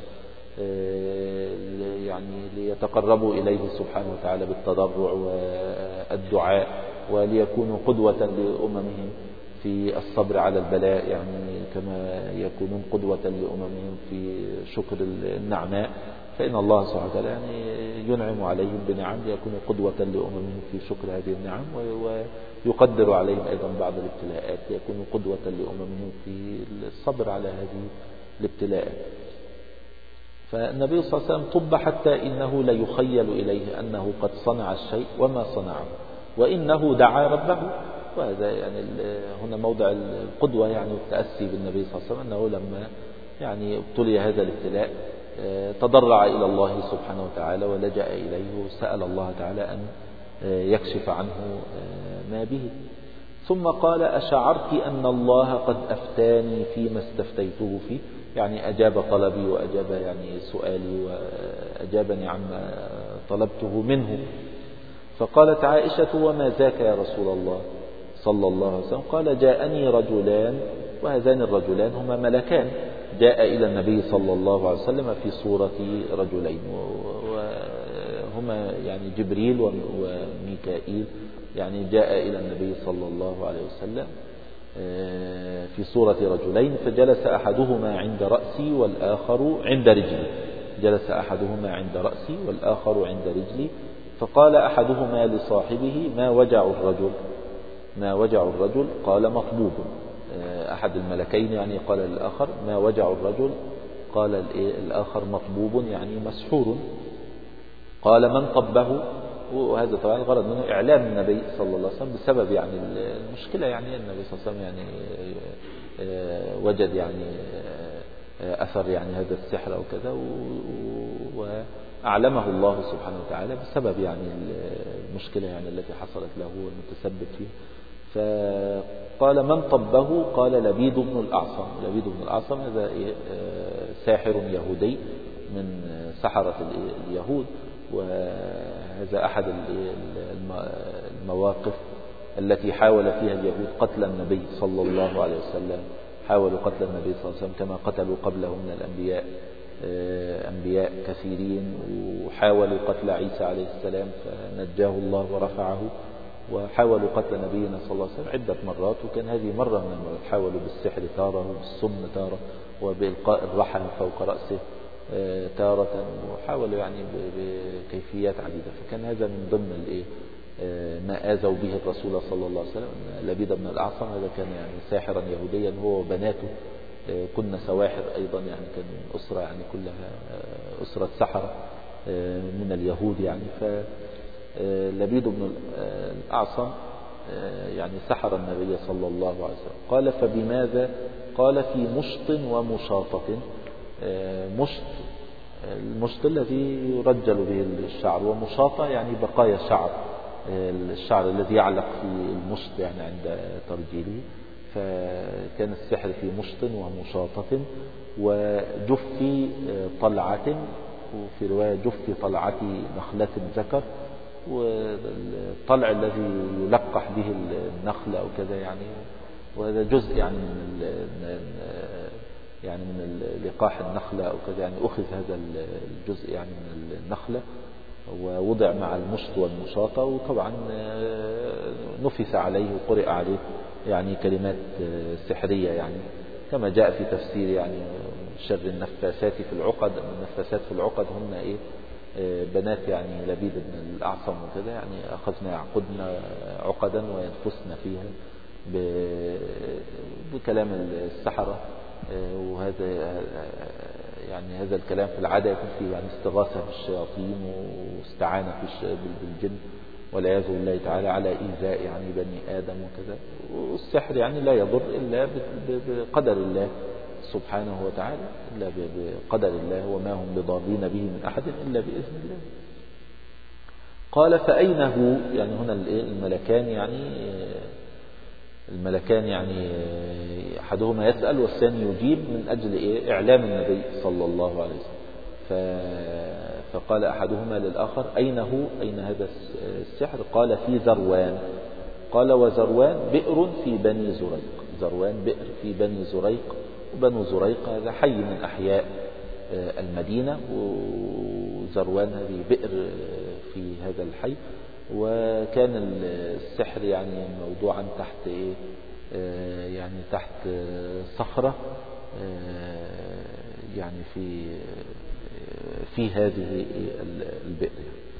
يعني ليتقربوا إليه سبحانه وتعالى بالتضرع والدعاء، وليكونوا قدوة لأممهم في الصبر على البلاء، يعني كما يكونون قدوة لأممهم في شكر النعماء. فإن الله سبحانه وتعالى يعني ينعم عليهم بنعم ليكونوا قدوة لأممهم في شكر هذه النعم، ويقدر عليهم أيضا بعض الابتلاءات ليكونوا قدوة لأممهم في الصبر على هذه الابتلاءات. فالنبي صلى الله عليه وسلم طب حتى إنه ليخيل إليه أنه قد صنع الشيء وما صنعه، وإنه دعا ربه. وهذا يعني هنا موضع القدوة يعني والتأسي بالنبي صلى الله عليه وسلم، أنه لما يعني ابتلي هذا الابتلاء تضرع إلى الله سبحانه وتعالى ولجأ إليه وسأل الله تعالى أن يكشف عنه ما به. ثم قال: أشعرت أن الله قد أفتاني فيما استفتيته فيه، يعني أجاب طلبي وأجاب يعني سؤالي وأجابني عما طلبته منه. فقالت عائشة: وما ذاك يا رسول الله صلى الله عليه وسلم؟ قال: جاءني رجلان، وهذان الرجلان هما ملكان، جاء إلى النبي صلى الله عليه وسلم في صورة رجلين، وهما يعني جبريل وميكائيل، يعني جاء إلى النبي صلى الله عليه وسلم في صورة رجلين، فجلس أحدهما عند رأسي والآخر عند رجلي، جلس أحدهما عند رأسي والآخر عند رجلي. فقال أحدهما لصاحبه: ما وجع الرجل؟ ما وجع الرجل؟ قال: مطبوب. أحد الملكين يعني قال للآخر: ما وجع الرجل؟ قال الآخر: مطبوب، يعني مسحور. قال: من طبه؟ وهذا طبعا الغرض منه إعلام النبي صلى الله عليه وسلم بسبب يعني المشكلة، يعني النبي صلى الله عليه وسلم يعني وجد يعني أثر يعني هذا السحر أو كذا، وأعلمه الله سبحانه وتعالى بسبب يعني المشكلة يعني التي حصلت له والمتسبب فيه. فقال: من طبه؟ قال: لبيد بن الأعصم. لبيد بن الأعصم هذا ساحر يهودي من سحرة اليهود، وهذا أحد المواقف التي حاول فيها اليهود قتل النبي صلى الله عليه وسلم. حاولوا قتل النبي صلى الله عليه وسلم كما قتلوا قبله من الأنبياء أنبياء كثيرين، وحاولوا قتل عيسى عليه السلام فنجاه الله ورفعه، وحاولوا قتل نبينا صلى الله عليه وسلم عدة مرات، وكان هذه مرة من المرات. حاولوا بالسحر تارة، وبالسم تارة، وبإلقاء الرحى فوق رأسه تارة، وحاولوا يعني بكيفيات عديدة. فكان هذا من ضمن الايه ما آذوا به الرسول صلى الله عليه وسلم. لبيد بن الأعصم هذا كان يعني ساحرا يهوديا، هو وبناته كنا سواحر أيضا، يعني كان أسرة يعني كلها أسرة سحرة من اليهود يعني. فلبيد بن الأعصم يعني سحر النبي صلى الله عليه وسلم. قال: فبماذا؟ قال: في مشط ومشاطة. مشط، المشط الذي يرجل به الشعر، ومشاطة يعني بقايا شعر، الشعر الذي يعلق في المشط يعني عند ترجيله. فكان السحر في مشط ومشاطة وجف طلعة، وفي رواية جف طلعة نخلة ذكر، والطلع الذي يلقح به النخل أو كذا يعني، وهذا جزء يعني من يعني من لقاح النخلة أو كذا، يعني أخذ هذا الجزء يعني من النخلة ووضع مع المشط والمشاطة، وطبعا نفس عليه وقرئ عليه يعني كلمات سحرية، يعني كما جاء في تفسير يعني شر النفاسات في العقد. النفاسات في العقد هن إيه؟ بنات يعني لبيد بن الأعصم وكذا، يعني أخذنا يعقدن عقدا وينفسن فيها بكلام السحرة. وهذا يعني هذا الكلام في العادة يكون فيه يعني استغاثة بالشياطين واستعانة بالجن والعياذ بالله تعالى على إيذاء يعني بني آدم وكذا. والسحر يعني لا يضر إلا بقدر الله سبحانه وتعالى، إلا بقدر الله، وما هم بضارين به من أحد إلا بإذن الله. قال: فأين هو؟ يعني هنا الملكان يعني الملكان يعني أحدهما يسأل والثاني يجيب من أجل إيه؟ إعلام النبي صلى الله عليه وسلم. فقال أحدهما للآخر: أين هو؟ أين هذا السحر؟ قال: في زروان. قال: وزروان بئر في بني زريق. زروان بئر في بني زريق، وبنو زريق هذا حي من أحياء المدينة، وزروان هذه بئر في هذا الحي. وكان السحر يعني موضوعا تحت إيه؟ يعني تحت صخرة يعني في في هذه البئر.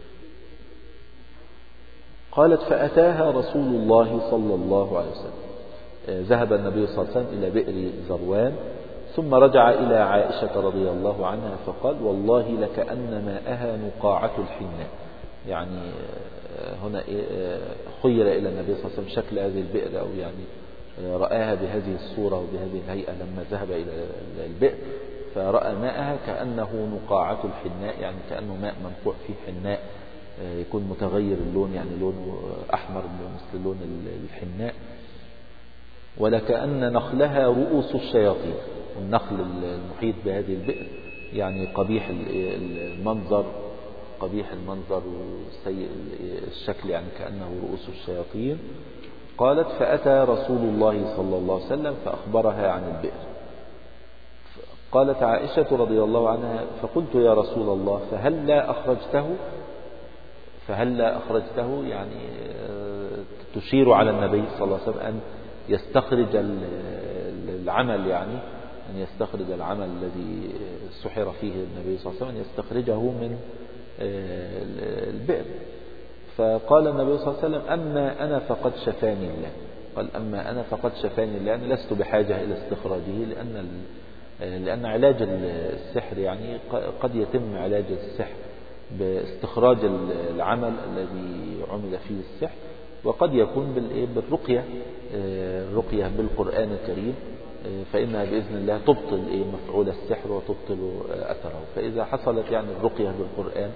قالت: فأتاها رسول الله صلى الله عليه وسلم. ذهب النبي صلى الله عليه وسلم إلى بئر زروان، ثم رجع إلى عائشة رضي الله عنها فقال: والله لكأن ماءها نقاعة الحناء. يعني هنا خير إلى النبي صلى الله عليه وسلم شكل هذه البئر، أو يعني رآها بهذه الصورة وبهذه الهيئة لما ذهب إلى البئر. فرأى ماءها كأنه نقاعة الحناء، يعني كأنه ماء منقوع فيه حناء يكون متغير اللون، يعني لونه أحمر مثل لون الحناء. ولكأن نخلها رؤوس الشياطين، النخل المحيط بهذه البئر يعني قبيح المنظر، قبيح المنظر وسيء الشكل، يعني كأنه رؤوس الشياطين. قالت فأتى رسول الله صلى الله عليه وسلم فأخبرها عن البئر. قالت عائشة رضي الله عنها فقلت يا رسول الله فهل لا أخرجته فهل لا أخرجته يعني تشير على النبي صلى الله عليه وسلم أن يستخرج العمل، يعني أن يستخرج العمل الذي سحر فيه النبي صلى الله عليه وسلم، أن يستخرجه من البئر. فقال النبي صلى الله عليه وسلم أما أنا فقد شفاني الله. قال أما أنا فقد شفاني الله، أنا لست بحاجة إلى استخراجه، لأن لأن علاج السحر يعني قد يتم علاج السحر باستخراج العمل الذي عمل فيه السحر، وقد يكون بالرقية، الرقية بالقرآن الكريم، فإنها بإذن الله تبطل مفعول السحر وتبطل أثره. فإذا حصلت يعني الرقية بالقرآن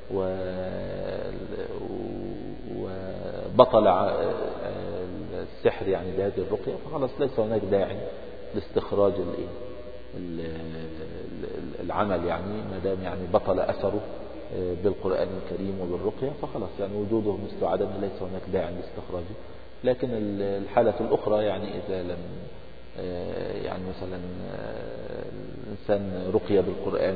وبطل السحر يعني بهذه الرقية، فخلاص ليس هناك داعي لاستخراج العمل، يعني ما دام يعني بطل أثره بالقرآن الكريم وبالرقية، فخلاص يعني وجوده مثل عدم، ليس هناك داعي لاستخراجه. لكن الحالة الأخرى يعني إذا لم يعني مثلا الإنسان رقي بالقرآن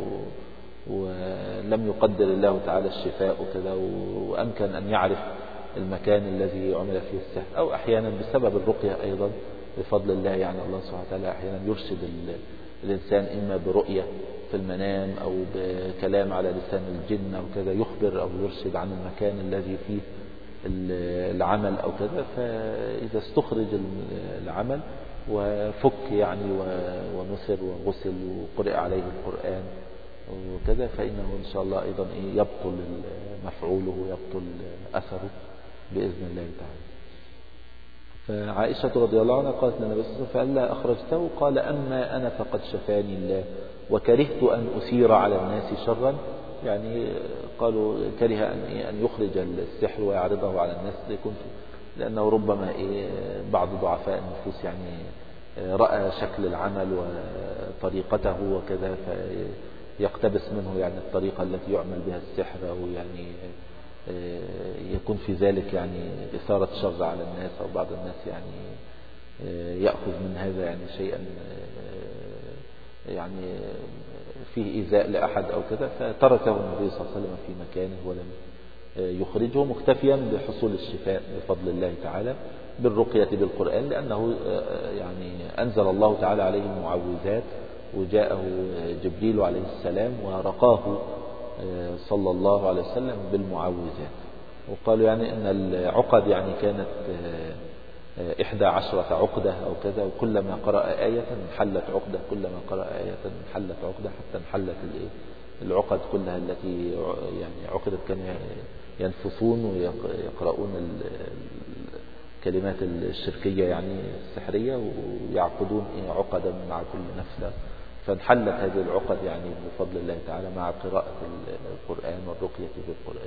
ولم يقدر الله تعالى الشفاء وكذا، وأمكن أن يعرف المكان الذي عمل فيه السحر، أو أحيانا بسبب الرقية أيضا بفضل الله، يعني الله سبحانه وتعالى أحيانا يرشد الإنسان إما برؤية في المنام أو بكلام على لسان الجن أو كذا، يخبر أو يرشد عن المكان الذي فيه العمل أو كذا. فإذا استخرج العمل وفك يعني ونصر وغسل وقرئ عليه القرآن وكذا، فإنه إن شاء الله أيضا يبطل مفعوله ويبطل أثره بإذن الله تعالى. فعائشة رضي الله عنها قالت للنبي صلى الله عليه وسلم فألا أخرجته؟ قال أما أنا فقد شفاني الله وكرهت أن أثير على الناس شرا، يعني قالوا كره أن يخرج السحر ويعرضه على الناس، كنت لأنه ربما بعض ضعفاء النفوس يعني رأى شكل العمل وطريقته وكذا، فيقتبس منه يعني الطريقة التي يعمل بها السحر، أو يعني يكون في ذلك يعني إثارة شر على الناس، أو بعض الناس يعني يأخذ من هذا يعني شيئا يعني فيه إيذاء لأحد أو كذا، فتركه النبي صلى الله عليه وسلم في مكانه ولم يخرجه، مكتفيا بحصول الشفاء بفضل الله تعالى بالرقية بالقرآن، لأنه يعني أنزل الله تعالى عليه المعوذات، وجاءه جبريل عليه السلام ورقاه صلى الله عليه وسلم بالمعوذات. وقالوا يعني أن العقد يعني كانت إحدى عشرة عقدة أو كذا، وكلما قرأ آية انحلت عقدة، كلما قرأ آية انحلت عقدة، حتى انحلت العقد كلها التي يعني عقدت. كانوا ينفثون ويقرؤون الكلمات الشركية يعني السحرية، ويعقدون عقدا مع كل نفس، فانحلت هذه العقد يعني بفضل الله تعالى مع قراءة القرآن والرقية بالقرآن.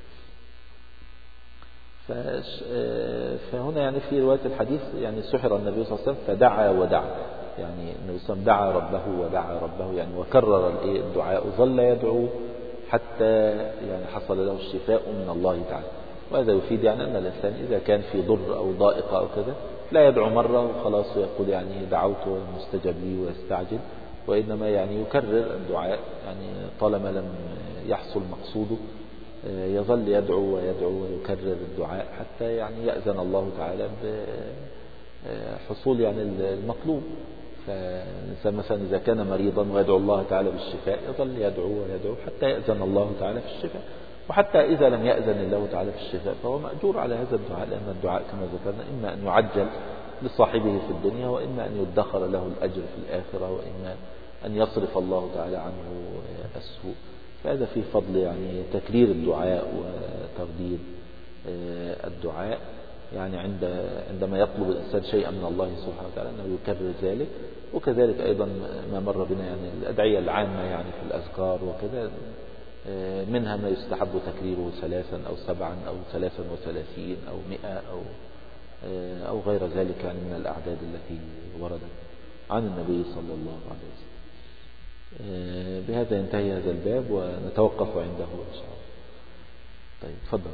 فهنا يعني في رواية الحديث يعني سحر النبي صلى الله عليه وسلم فدعا ودعا، يعني النبي صلى الله عليه وسلم دعا ربه ودعا ربه يعني وكرر الدعاء وظل يدعو حتى يعني حصل له الشفاء من الله تعالى. وهذا يفيد يعني أن الإنسان إذا كان في ضر أو ضائقة أو كذا لا يدعو مرة وخلاص ويقول يعني دعوت ومستجب لي ويستعجل، وإنما يعني يكرر الدعاء، يعني طالما لم يحصل مقصوده يظل يدعو ويدعو ويكرر الدعاء حتى يعني يأذن الله تعالى بحصول يعني المطلوب. فالإنسان مثلا إذا كان مريضا ويدعو الله تعالى بالشفاء يظل يدعو ويدعو حتى يأذن الله تعالى في الشفاء، وحتى إذا لم يأذن الله تعالى في الشفاء فهو مأجور على هذا الدعاء، لأن الدعاء كما ذكرنا إما أن يعجل لصاحبه في الدنيا، وإما أن يدخر له الأجر في الآخرة، وإما أن يصرف الله تعالى عنه السوء. فهذا فيه فضل يعني تكرير الدعاء وترديد الدعاء، يعني عند عندما يطلب الإنسان شيئا من الله سبحانه وتعالى أنه يكرر ذلك، وكذلك أيضا ما مر بنا يعني الأدعية العامة يعني في الأذكار وكذا، منها ما يستحب تكريره ثلاثا أو سبعا أو ثلاثا وثلاثين أو مئة أو أو غير ذلك يعني من الأعداد التي وردت عن النبي صلى الله عليه وسلم. بهذا ينتهي هذا الباب ونتوقف عنده إن شاء الله. طيب تفضل.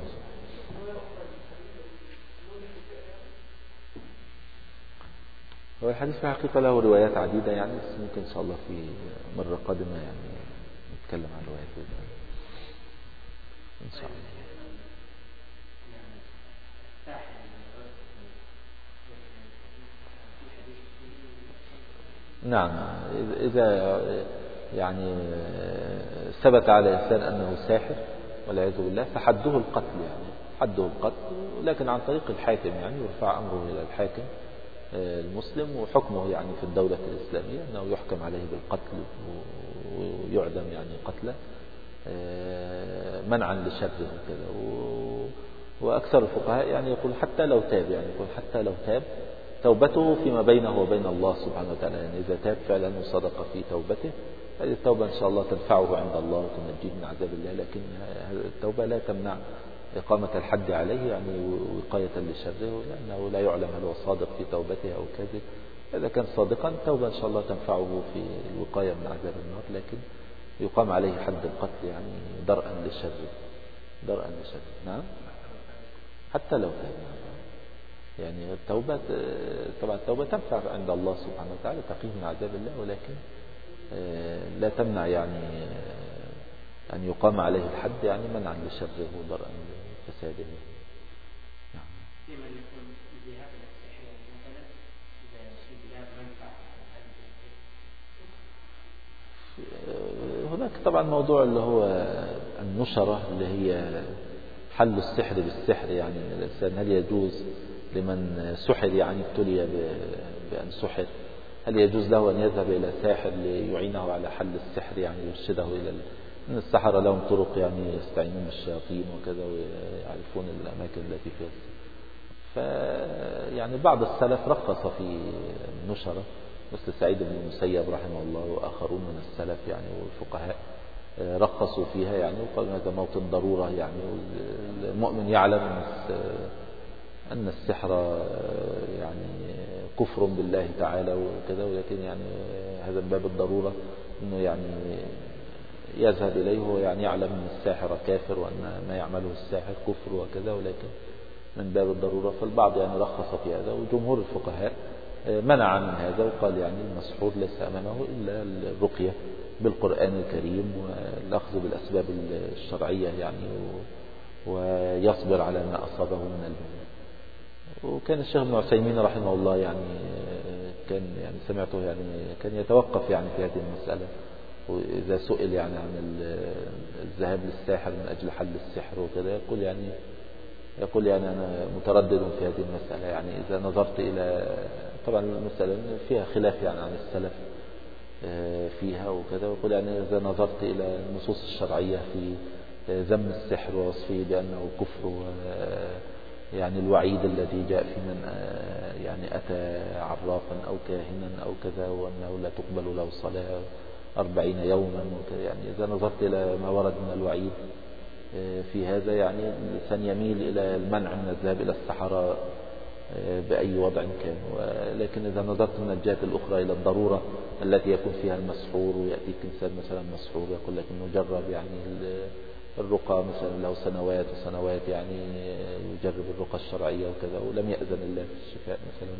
هو الحديث في حقيقة له روايات عديدة يعني، بس ممكن إن شاء الله في مرة قادمة يعني نتكلم عن روايات إن شاء الله. نعم، إذا يعني ثبت على إنسان أنه ساحر والعياذ بالله فحده القتل، يعني حده القتل، لكن عن طريق الحاكم يعني يرفع أمره إلى الحاكم المسلم، وحكمه يعني في الدولة الإسلامية أنه يحكم عليه بالقتل ويعدم يعني قتله منعا لشره وكذا. وأكثر الفقهاء يعني يقول حتى لو تاب، يعني يقول حتى لو تاب توبته فيما بينه وبين الله سبحانه وتعالى، يعني إذا تاب فعلا وصدق في توبته هذه التوبة إن شاء الله تنفعه عند الله وتنجيه من عذاب الله، لكن التوبة لا تمنع إقامة الحد عليه يعني وقاية لشره، لأنه لا يعلم هل هو صادق في توبته أو كاذب. إذا كان صادقا التوبة إن شاء الله تنفعه في الوقاية من عذاب النار، لكن يقام عليه حد القتل يعني درءا لشره، درءا لشره. نعم حتى لو تاب، يعني التوبة طبعا التوبة تنفع عند الله سبحانه وتعالى تقيه من عذاب الله، ولكن لا تمنع يعني أن يقام عليه الحد يعني منعا لشره ودرءا لفساده. نعم. هناك طبعا موضوع اللي هو النشرة اللي هي حل السحر بالسحر، يعني الإنسان هل يجوز لمن سحر يعني ابتلي بأن سحر، هل يجوز له أن يذهب إلى ساحر ليعينه على حل السحر، يعني يرشده إلى أن السحرة لهم طرق يعني يستعينون بالشياطين وكذا ويعرفون الأماكن التي فيها السحر. فيعني بعض السلف رخص في النشرة مثل سعيد بن المسيب رحمه الله وآخرون من السلف يعني والفقهاء رخصوا فيها يعني، وقالوا هذا موطن ضرورة يعني، والمؤمن يعلم أن السحر يعني كفر بالله تعالى وكذا، ولكن يعني هذا من باب الضرورة أنه يعني يذهب إليه ويعني يعلم أن الساحر كافر وأن ما يعمله الساحر كفر وكذا، ولكن من باب الضرورة. فالبعض يعني رخص في هذا، وجمهور الفقهاء منع من هذا وقال يعني المسحور ليس أمامه إلا الرقية بالقرآن الكريم والأخذ بالأسباب الشرعية يعني، ويصبر على ما أصابه من البلاء. وكان الشيخ ابن عثيمين رحمه الله يعني كان يعني سمعته يعني كان يتوقف يعني في هذه المسألة، وإذا سئل يعني عن الذهاب للساحر من أجل حل السحر وكذا يقول يعني يقول يعني أنا متردد في هذه المسألة، يعني إذا نظرت إلى طبعا المسألة فيها خلاف يعني عن السلف فيها وكذا، ويقول يعني إذا نظرت إلى النصوص الشرعية في ذم السحر ووصفه بأنه كفر، يعني الوعيد الذي جاء في من يعني أتى عرافا أو كاهنا أو كذا وأنه لا تقبل له صلاة أربعين يوما وكذا، يعني إذا نظرت إلى ما ورد من الوعيد في هذا يعني الإنسان يميل إلى المنع من الذهاب إلى السحرة بأي وضع كان. ولكن إذا نظرت من الجهة الأخرى إلى الضرورة التي يكون فيها المسحور، ويأتيك إنسان مثلا مسحور يقول لك إنه جرب يعني الرقى مثلا له سنوات وسنوات يعني يجرب الرقى الشرعية وكذا ولم يأذن الله في الشفاء مثلا،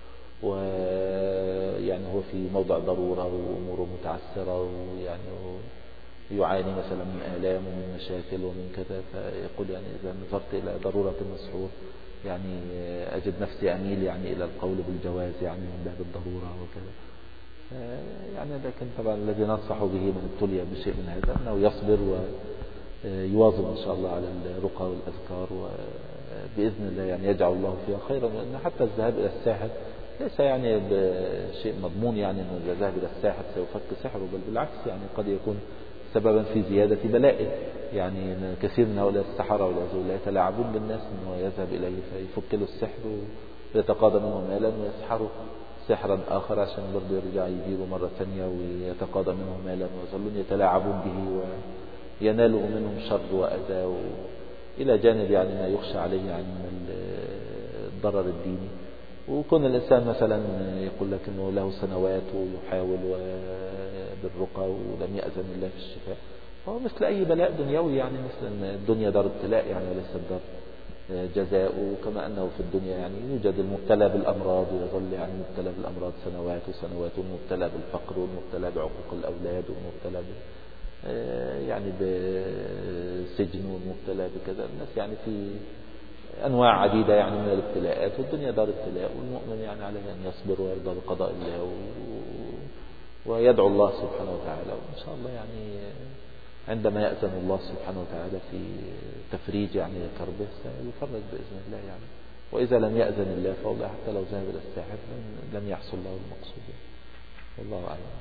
ويعني هو في موضع ضرورة وأموره متعسرة ويعني يعاني مثلا من آلام ومن مشاكل ومن كذا، فيقول يعني إذا نظرت إلى ضرورة المسحور يعني أجد نفسي أميل يعني إلى القول بالجواز يعني من باب الضرورة وكذا. يعني لكن طبعا الذي ننصح به من ابتلي بشيء من هذا أنه يصبر ويواظب إن شاء الله على الرقى والأذكار، وبإذن الله يعني يجعل الله فيها خيرا. لأن حتى الذهاب إلى الساحر ليس يعني بشيء مضمون، يعني أن إذا ذهب إلى الساحر سيفك سحره، بل بالعكس يعني قد يكون سببا في زيادة بلائه. يعني كثير من هؤلاء السحرة والعياذ بالله يتلاعبون بالناس أنه يذهب إليه فيفك له السحر ويتقاضى منه مالا ويسحره سحرا آخر عشان برضه يرجع يجيبه مرة ثانية ويتقاضى منه مالا، ويظلون يتلاعبون به وينالوا منهم شر وأذى و... إلى جانب يعني ما يخشى عليه يعني من الضرر الديني. وكون الإنسان مثلا يقول لك أنه له سنوات ويحاول بالرقى ولم يأذن الله في الشفاء، فهو مثل أي بلاء دنيوي، يعني مثل الدنيا دار ابتلاء يعني وليس دار جزاء. كما أنه في الدنيا يعني يوجد المبتلى بالأمراض ويظل يعني مبتلى بالأمراض سنوات وسنوات، والمبتلى بالفقر، والمبتلى بعقوق الأولاد، والمبتلى يعني بسجن، والمبتلى بكذا. الناس يعني في أنواع عديدة يعني من الابتلاءات، والدنيا دار ابتلاء، والمؤمن يعني عليه أن يصبر ويرضى بقضاء الله ويدعو الله سبحانه وتعالى. وإن شاء الله يعني عندما يأذن الله سبحانه وتعالى في تفريج يعني كربه سيفرج بإذن الله يعني. وإذا لم يأذن الله فوالله حتى لو ذهب إلى الساحر لن يحصل له المقصود. والله أعلم.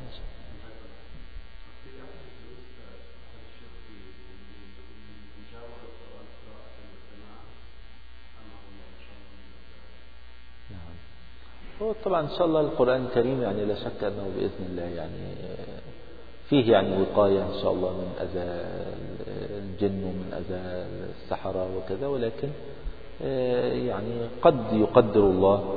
هو طبعا إن شاء الله القرآن الكريم يعني لا شك أنه بإذن الله يعني فيه يعني وقاية إن شاء الله من أذى الجن ومن أذى السحرة وكذا، ولكن يعني قد يقدر الله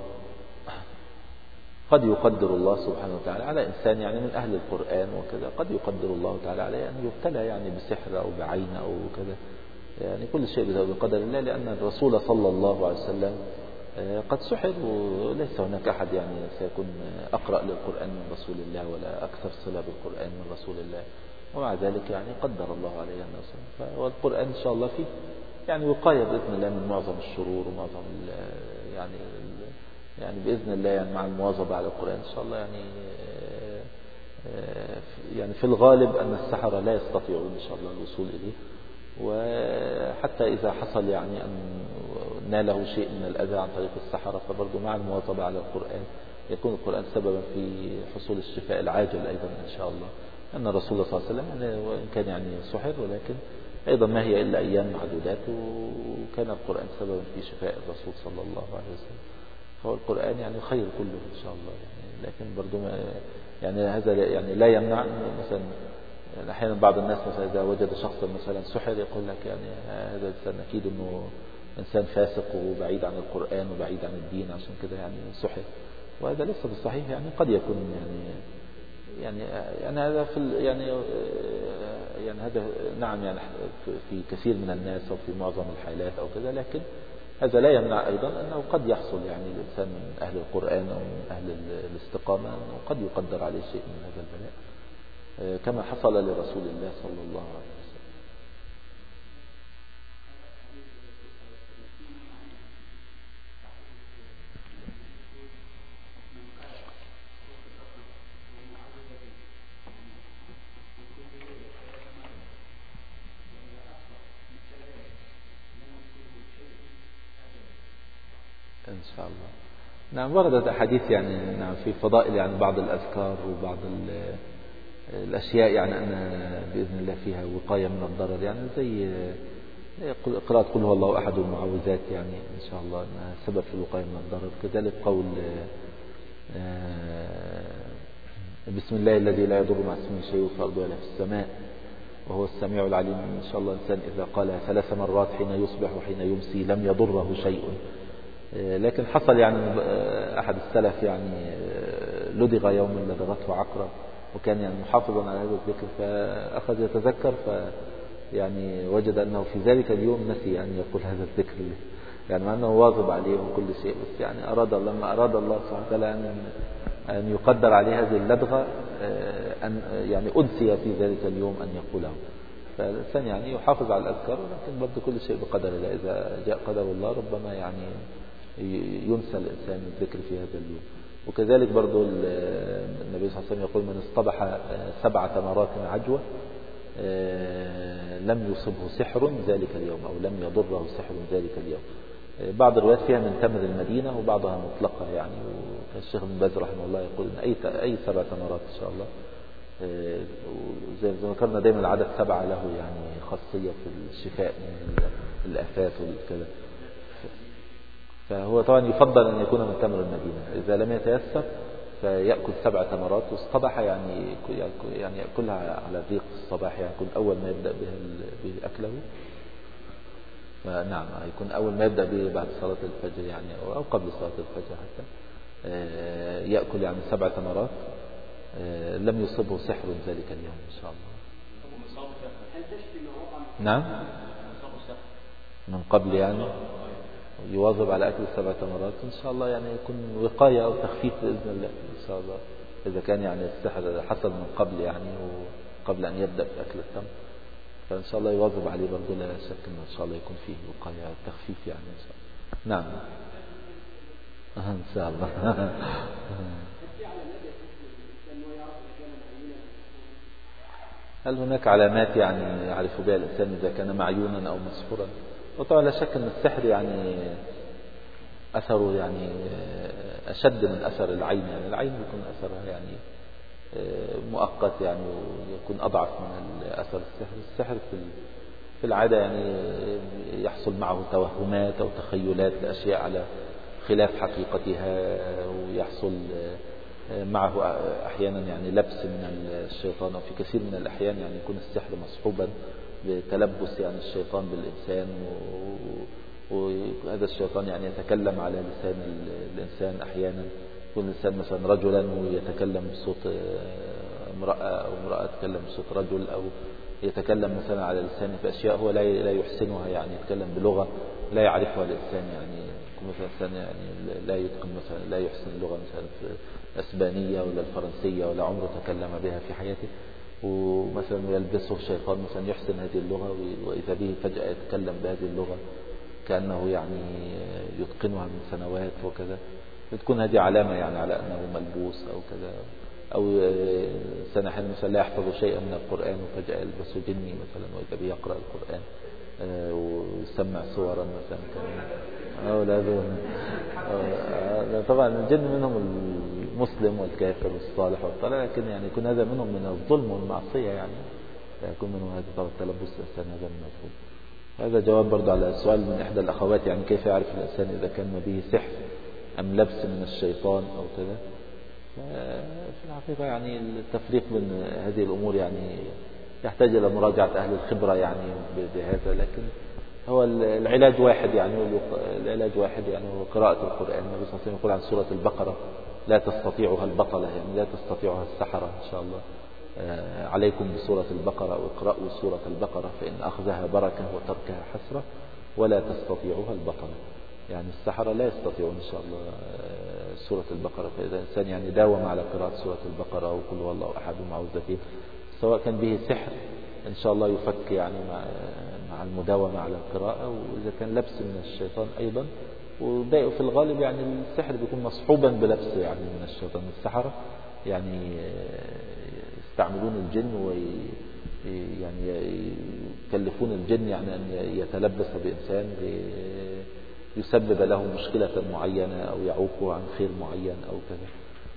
قد يقدر الله سبحانه وتعالى على إنسان يعني من أهل القرآن وكذا، قد يقدر الله تعالى عليه أن يبتلى يعني بسحر أو بعين أو كذا، يعني كل شيء بقدر الله. لأن الرسول صلى الله عليه وسلم قد سحر، وليس هناك أحد يعني سيكون أقرأ للقرآن من رسول الله ولا أكثر صلة بالقرآن من رسول الله، ومع ذلك يعني قدر الله عليه أن يصل. والقرآن إن شاء الله فيه يعني وقاية بإذن الله من معظم الشرور ومعظم يعني يعني بإذن الله يعني مع المواظبة على القرآن إن شاء الله يعني يعني في الغالب أن السحرة لا يستطيعون إن شاء الله الوصول إليه. وحتى إذا حصل يعني أن ناله شيء من الأذى عن طريق السحرة فبرضو مع المواظبة على القرآن يكون القرآن سببا في حصول الشفاء العاجل أيضا إن شاء الله. أن الرسول صلى الله عليه وسلم يعني وإن كان يعني سحر ولكن أيضا ما هي إلا أيام معدودات، وكان القرآن سببا في شفاء الرسول صلى الله عليه وسلم. فهو القرآن يعني خير كله إن شاء الله يعني. لكن برضو ما يعني هذا يعني لا يمنع مثلا يعني أحيانا بعض الناس مثلا إذا وجد شخصا مثلا سحر يقول لك يعني هذا الإنسان أكيد أنه إنسان فاسق وبعيد عن القرآن وبعيد عن الدين عشان كده يعني سحر، وهذا ليس بالصحيح. يعني قد يكون يعني يعني يعني هذا في يعني يعني هذا نعم يعني في كثير من الناس أو في معظم الحالات أو كذا، لكن هذا لا يمنع أيضا أنه قد يحصل يعني الإنسان من أهل القرآن أو من أهل الاستقامة أنه قد يقدر عليه شيء من هذا البلاء كما حصل لرسول الله صلى الله عليه وسلم. إن شاء الله. نعم وردت أحاديث يعني نعم في فضائل يعني بعض الأذكار وبعض الأشياء يعني أن بإذن الله فيها وقاية من الضرر، يعني زي قراءة قل هو الله أحد المعوذات يعني إن شاء الله أنها سبب في الوقاية من الضرر. كذلك قول بسم الله الذي لا يضر مع اسمه شيء في الأرض ولا في السماء وهو السميع العليم. إن شاء الله الإنسان إذا قال ثلاث مرات حين يصبح وحين يمسي لم يضره شيء. لكن حصل يعني أحد السلف يعني لدغ يوما لدغته عقرب وكان يعني محافظا على هذا الذكر، فأخذ يتذكر ف يعني وجد أنه في ذلك اليوم نسي أن يقول هذا الذكر يعني مع أنه واظب عليه وكل شيء، بس يعني أراد لما أراد الله سبحانه وتعالى أن أن يقدر عليه هذه اللدغة أن يعني أنسي في ذلك اليوم أن يقوله. فالإنسان يعني يحافظ على الأذكار، لكن برضو كل شيء بقدر الله. إذا جاء قدر الله ربما يعني ينسى الإنسان الذكر في هذا اليوم. وكذلك برضو النبي صلى الله عليه وسلم يقول من اصطبح سبع تمرات عجوة لم يصبه سحر ذلك اليوم أو لم يضره سحر ذلك اليوم. بعض الروايات فيها من تمر المدينة وبعضها مطلقة يعني. والشيخ ابن باز رحمه الله يقول إن أي أي سبع تمرات إن شاء الله. زي ما ذكرنا دايما العدد سبعة له يعني خاصية في الشفاء من الآفات والكذا. فهو طبعا يفضل أن يكون من تمر المدينة. إذا لم يتيسر فيأكل سبع تمرات والصباح يعني يعني يأكلها على ذيق الصباح، يعني يكون أول ما يبدأ بأكله. نعم يكون أول ما يبدأ به بعد صلاة الفجر يعني أو قبل صلاة الفجر حتى يأكل يعني سبع تمرات لم يصبه سحر ذلك اليوم إن شاء الله. نعم من قبل يعني يواظب على أكل سبع تمرات إن شاء الله، يعني يكون وقاية أو تخفيف بإذن الله إن شاء الله. إذا كان يعني السحر حصل من قبل يعني وقبل أن يبدأ بأكل التمر فإن شاء الله يواظب عليه برضه، لا شك إن شاء الله يكون فيه وقاية أو تخفيف يعني إن شاء الله. نعم إن شاء الله. هل هناك علامات يعني يعرف بها الإنسان إذا كان معيونا أو مسحورا؟ وطبعا لا شك أن السحر يعني أثره يعني أشد من أثر العين، يعني العين يكون أثرها يعني مؤقت يعني ويكون أضعف من أثر السحر. السحر في العادة يعني يحصل معه توهمات أو تخيلات لأشياء على خلاف حقيقتها، ويحصل معه أحيانا يعني لبس من الشيطان، أو في كثير من الأحيان يعني يكون السحر مصحوبا بتلبس يعني الشيطان بالإنسان، وهذا الشيطان يعني يتكلم على لسان الإنسان أحيانا، يكون الإنسان مثلا رجلا ويتكلم بصوت امرأة أو امرأة تتكلم بصوت رجل، أو يتكلم مثلا على لسانه في أشياء هو لا يحسنها، يعني يتكلم بلغة لا يعرفها الإنسان، يعني يكون مثلا الإنسان يعني لا يتقن مثلا لا يحسن اللغة مثلا في الأسبانية ولا الفرنسية ولا عمره تكلم بها في حياته، ومثلا يلبسه الشيطان مثلا يحسن هذه اللغة وإذا به فجأة يتكلم بهذه اللغة كأنه يعني يتقنها من سنوات وكذا، تكون هذه علامة يعني على أنه ملبوس أو كذا. أو سنة حين مثلا لا يحفظ شيئا من القرآن وفجأة يلبسه جني مثلا وإذا به يقرأ القرآن ويسمع صورا مثلا أو لا دون. طبعا الجن منهم المسلم والكافر والصالح والطالح، لكن يعني يكون هذا منهم من الظلم والمعصية، يعني يكون منهم هذا طبعا تلبس الإنسان هذا المفهوم. هذا جواب برضو على السؤال من إحدى الأخوات، يعني كيف يعرف الإنسان إذا كان به سحر أم لبس من الشيطان أو كذا. في الحقيقة يعني التفريق بين هذه الأمور يعني يحتاج إلى مراجعة أهل الخبرة يعني بهذا، لكن هو العلاج واحد، يعني العلاج واحد يعني هو قراءة القرآن. النبي صلى الله عليه وسلم يقول عن سورة البقرة لا تستطيعها البطلة، يعني لا تستطيعها السحرة إن شاء الله. عليكم بسورة البقرة واقرأوا سورة البقرة فإن أخذها بركة وتركها حسرة ولا تستطيعها البطلة، يعني السحرة لا يستطيعون إن شاء الله سورة البقرة. فإذا الإنسان يعني داوم على قراءة سورة البقرة وقل هو الله أحد ومعوذتين سواء كان به سحر إن شاء الله يفك يعني مع مع المداومة على القراءة، وإذا كان لبس من الشيطان أيضا. وفي الغالب يعني السحر بيكون مصحوبا بلبس يعني من الشيطان. السحرة يعني يستعملون الجن وي يعني يكلفون الجن يعني أن يتلبس بإنسان يسبب له مشكلة معينة أو يعوقه عن خير معين أو كذا.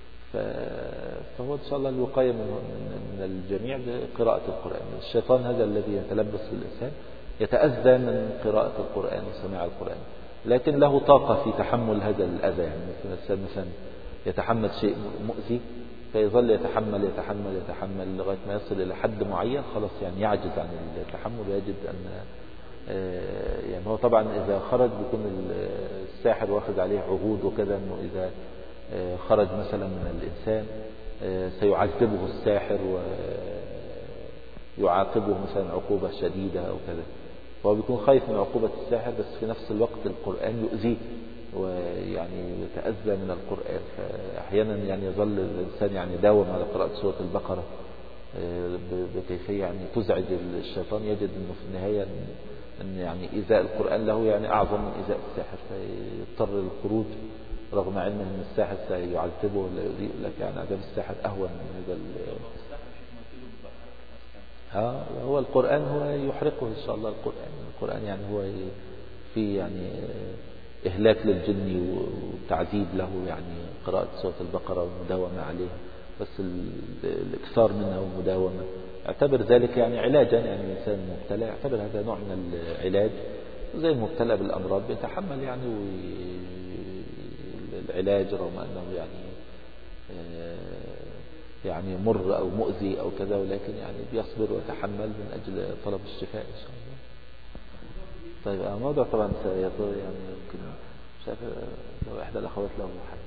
فهو إن شاء الله الوقاية من الجميع بقراءة القرآن. الشيطان هذا الذي يتلبس بالإنسان يتأذى من قراءة القرآن وسماع القرآن، لكن له طاقة في تحمل هذا الأذى. يعني مثلا مثلا يتحمل شيء مؤذي فيظل يتحمل يتحمل يتحمل لغاية ما يصل إلى حد معين خلاص يعني يعجز عن التحمل ويجد أن يعني هو طبعا إذا خرج بيكون الساحر واخذ عليه عهود وكذا أنه إذا خرج مثلا من الإنسان سيعذبه الساحر ويعاقبه مثلا عقوبة شديدة أو كذا، فهو بيكون خايف من عقوبة الساحر، بس في نفس الوقت القرآن يؤذيه ويعني يتأذى من القرآن. فأحيانا يعني يظل الإنسان يعني داوم على قراءة سورة البقرة بكيفية يعني تزعج الشيطان، يجد أنه في النهاية أن يعني إيذاء القرآن له يعني أعظم من إيذاء الساحر، فيضطر للخروج رغم علمه أن الساحر سيعذبه ولا يؤذيه، لكن يعني عذاب الساحر أهون من هذا. ها هو القرآن هو يحرقه إن شاء الله. القرآن القرآن يعني هو في يعني إهلاك للجن وتعذيب له، يعني قراءة سورة البقرة والمداومة عليها، بس الإكثار منها والمداومة اعتبر ذلك يعني علاجا، يعني الإنسان مبتلى اعتبر هذا نوع من العلاج زي المبتلى بالأمراض بيتحمل يعني العلاج رغم أنه يعني يعني مر أو مؤذي أو كذا، ولكن يعني بيصبر ويتحمل من أجل طلب الشفاء إن شاء الله. طيب الموضوع طبعا سيطول يعني يمكن مش عارف لو إحدى الأخوات له حد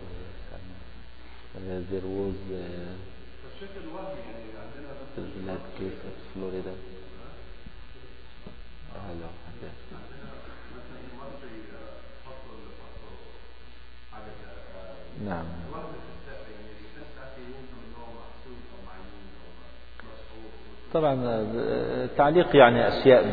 زيروز الشكل الوهمي يعني عندنا في البلاد كيف في فلوريدا. هلا حد نعم. طبعا تعليق يعني أشياء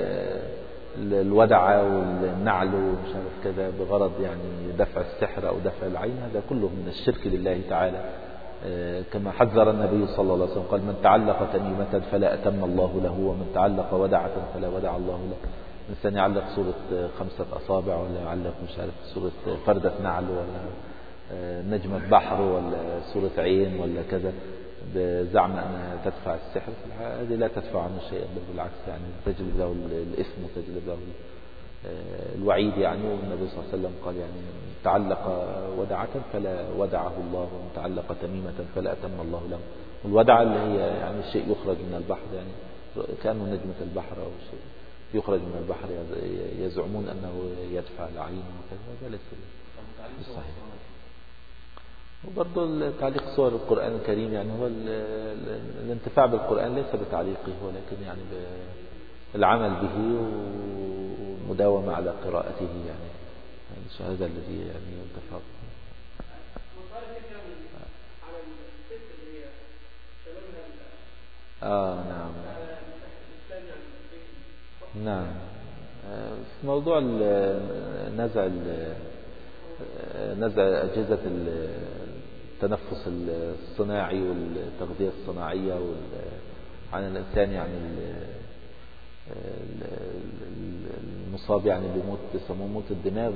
الودعة والنعل ومش عارف كذا بغرض يعني دفع السحر أو دفع العين، هذا كله من الشرك لله تعالى، كما حذر النبي صلى الله عليه وسلم قال: من تعلق تميمة فلا أتم الله له، ومن تعلق ودعة فلا ودع الله له. الإنسان يعلق صورة خمسة أصابع، ولا يعلق مش عارف صورة فردة نعل، ولا نجمة بحر، ولا صورة عين، ولا كذا، بزعم أنها تدفع السحر. هذه لا تدفع عنه شيئا، بل بالعكس يعني تجلب له الإثم وتجلب له الوعيد يعني. والنبي صلى الله عليه وسلم قال يعني: تعلق ودعة فلا ودعه الله، ومن تعلق تميمة فلا أتم الله له. والودعة اللي هي يعني شيء يخرج من البحر، يعني كأنه نجمة البحر أو شيء يخرج من البحر، يزعمون أنه يدفع العين وكذا، هذا ليس صحيح. وبرضه تعليق صور القرآن الكريم يعني هو الانتفاع بالقرآن ليس بتعليقه، ولكن يعني بالعمل به والمداومة على قراءته، يعني هذا الذي يعني ينتفع به. آه نعم نعم. في موضوع نزع نزع أجهزة التنفس الصناعي والتغذية الصناعية عن الإنسان، يعني المصاب يعني بموت يسموه موت الدماغ،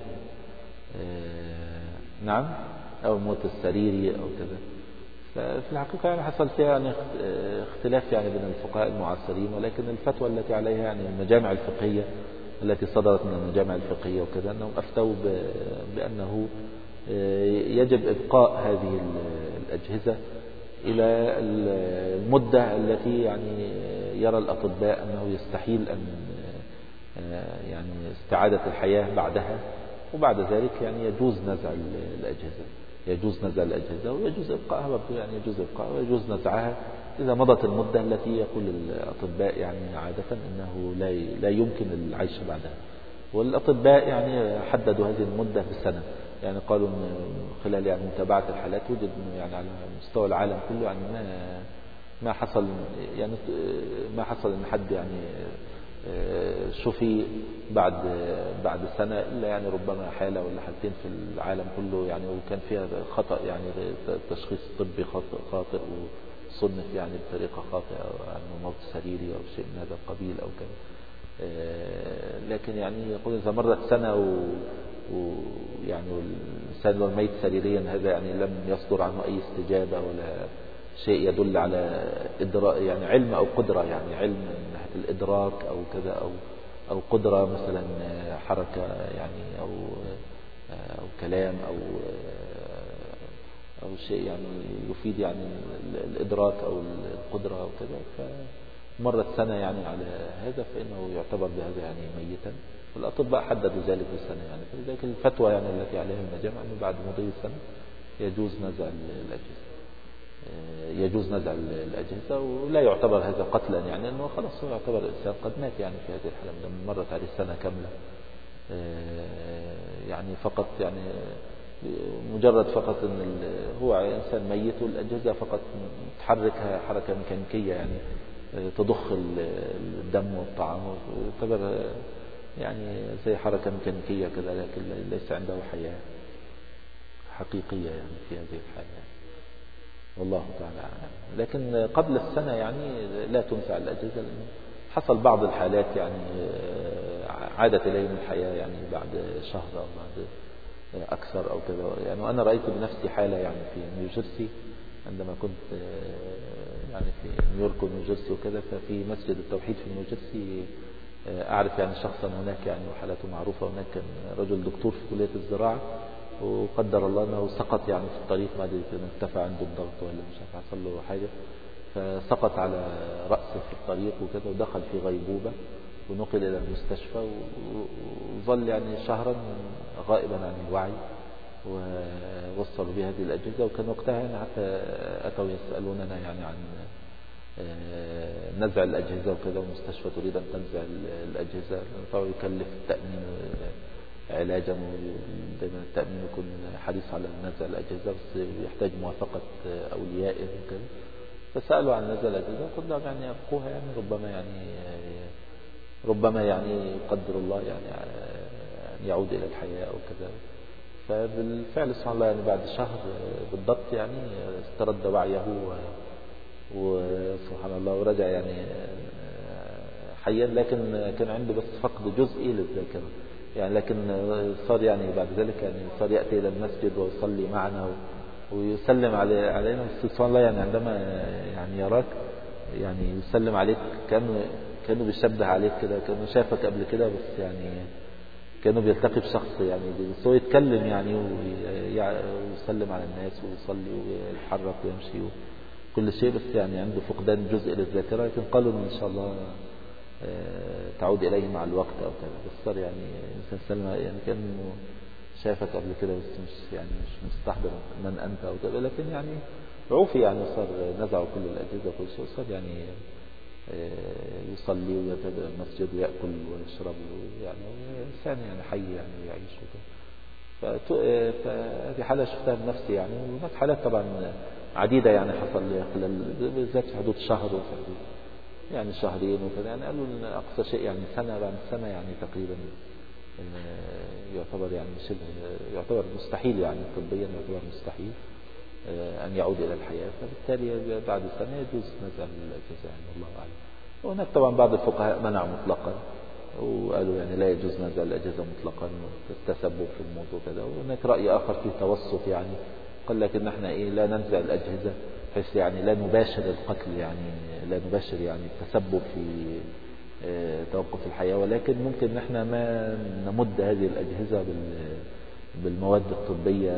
نعم، أو الموت السريري أو كذا. ففي الحقيقة يعني حصل فيها يعني اختلاف يعني بين الفقهاء المعاصرين، ولكن الفتوى التي عليها يعني المجامع الفقهية التي صدرت من المجامع الفقهية وكذا، أنهم أفتوا بأنه يجب إبقاء هذه الأجهزة إلى المدة التي يعني يرى الأطباء أنه يستحيل أن يعني استعادة الحياة بعدها، وبعد ذلك يعني يجوز نزع الأجهزة يجوز نزع الأجهزة ويجوز إبقائها برضو، يعني يجوز إبقائها ويجوز نزعها إذا مضت المدة التي يقول الأطباء يعني عادة أنه لا لا يمكن العيش بعدها. والأطباء يعني حددوا هذه المدة بسنة، يعني قالوا أن خلال يعني متابعة الحالات وجد أنه يعني على مستوى العالم كله يعني ما ما حصل يعني ما حصل أن حد يعني شفي بعد بعد سنة إلا يعني ربما حالة ولا حالتين في العالم كله يعني، وكان فيها خطأ يعني تشخيص طبي خاطئ وصنف يعني بطريقة خاطئة أو أنه موت سريري أو شيء من هذا القبيل أو كذا. لكن يعني يقول إذا مرت سنة ويعني الإنسان لو ميت سريريا، هذا يعني لم يصدر عنه أي استجابة ولا شيء يدل على إدراك يعني علم أو قدرة، يعني علم من ناحية الإدراك أو كذا، أو أو قدرة مثلا حركة يعني أو أو كلام أو أو شيء يعني يفيد يعني الإدراك أو القدرة أو كذا، فمرت سنة يعني على هذا فإنه يعتبر بهذا يعني ميتا. والأطباء حددوا ذلك بالسنة يعني، فلذلك الفتوى يعني التي عليها المجامع أنه بعد مضي السنة يجوز نزع الأجهزة يجوز نزع الأجهزة، ولا يعتبر هذا قتلا يعني، أنه خلاص هو يعتبر الإنسان قد مات يعني في هذه الحالة لما مرت عليه سنة كاملة، يعني فقط يعني مجرد فقط أن هو إنسان ميت والأجهزة فقط تحركها حركة ميكانيكية يعني تضخ الدم والطعام، يعتبر يعني زي حركة ميكانيكية كذا، لكن ليس عنده حياة حقيقية يعني في هذه الحالة، والله تعالى أعلم. لكن قبل السنة يعني لا تنزع الأجهزة، لأنه حصل بعض الحالات يعني عادت إليهم الحياة يعني بعد شهر أو بعد أكثر أو كذا يعني. وأنا رأيت بنفسي حالة يعني في نيوجيرسي عندما كنت يعني في نيويورك ونيوجيرسي وكذا، ففي مسجد التوحيد في نيوجيرسي أعرف يعني شخصا هناك يعني وحالته معروفة هناك، كان رجل دكتور في كلية الزراعة وقدر الله أنه سقط يعني في الطريق بعد كده، ارتفع عنده الضغط ولا مش عارف حصل له حاجة، فسقط على رأسه في الطريق وكذا ودخل في غيبوبة ونقل إلى المستشفى وظل يعني شهرا غائبا عن الوعي، ووصلوا بهذه الأجهزة. وكان وقتها يعني حتى أتوا يسألوننا يعني عن نزع الأجهزة وكذا، والمستشفى تريد أن تنزع الأجهزة، طبعا يكلف التأمين علاجا، ودائما التأمين يكون حريص على نزع الأجهزة بس يحتاج موافقة أوليائه وكذا. فسألوا عن نزع الأجهزة، قلت لهم يعني أبقوها يعني ربما يعني ربما يعني يقدر الله يعني أن يعود إلى الحياة أو كذا. فبالفعل سبحان الله يعني بعد شهر بالضبط يعني استرد وعيه وسبحان الله ورجع يعني حيا، لكن كان عنده بس فقد جزئي للذاكرة يعني، لكن صار يعني بعد ذلك يعني صار يأتي إلى المسجد ويصلي معنا ويسلم علينا. سبحان الله يعني عندما يعني يراك يعني يسلم عليك كأنه كأنه بيشبه عليك كده، كأنه شافك قبل كده بس يعني كأنه بيلتقي بشخص يعني، بس هو يتكلم يعني ويسلم على الناس ويصلي ويتحرك ويمشي كل شيء، بس يعني عنده فقدان جزء للذاكرة، لكن قالوا إن شاء الله تعود إليه مع الوقت أو كذا. بس صار يعني إنسان سلم يعني كأنه شافك قبل كده بس مش يعني مش مستحضر من أنت أو كذا، لكن يعني عوفي يعني صار نزعوا كل الأجهزة وكل شيء، صار يعني يصلي ويذهب إلى المسجد ويأكل ويشرب يعني إنسان يعني حي يعني يعيش وكذا. فهذه حالة شفتها بنفسي يعني، وهناك حالات طبعا عديدة يعني حصل لي خلال بالذات في حدود شهر وفي حدود يعني شهرين وكذا، يعني قالوا إن أقصى شيء يعني سنة بعد سنة يعني تقريبا يعتبر يعني شبه يعتبر مستحيل يعني طبيا يعتبر مستحيل أن يعود إلى الحياة، فبالتالي بعد سنة يجوز نزع الأجهزة يعني الله أعلم. وهناك طبعا بعض الفقهاء منعوا مطلقا وقالوا يعني لا يجوز نزع الأجهزة مطلقا والتسبب في الموت وكذا. وهناك رأي آخر فيه توسط يعني، قال لك إن احنا إيه لا ننزع الأجهزة بحيث يعني لا نباشر القتل يعني لا نباشر يعني التسبب في توقف الحياة، ولكن ممكن نحن ما نمد هذه الأجهزة بالمواد الطبية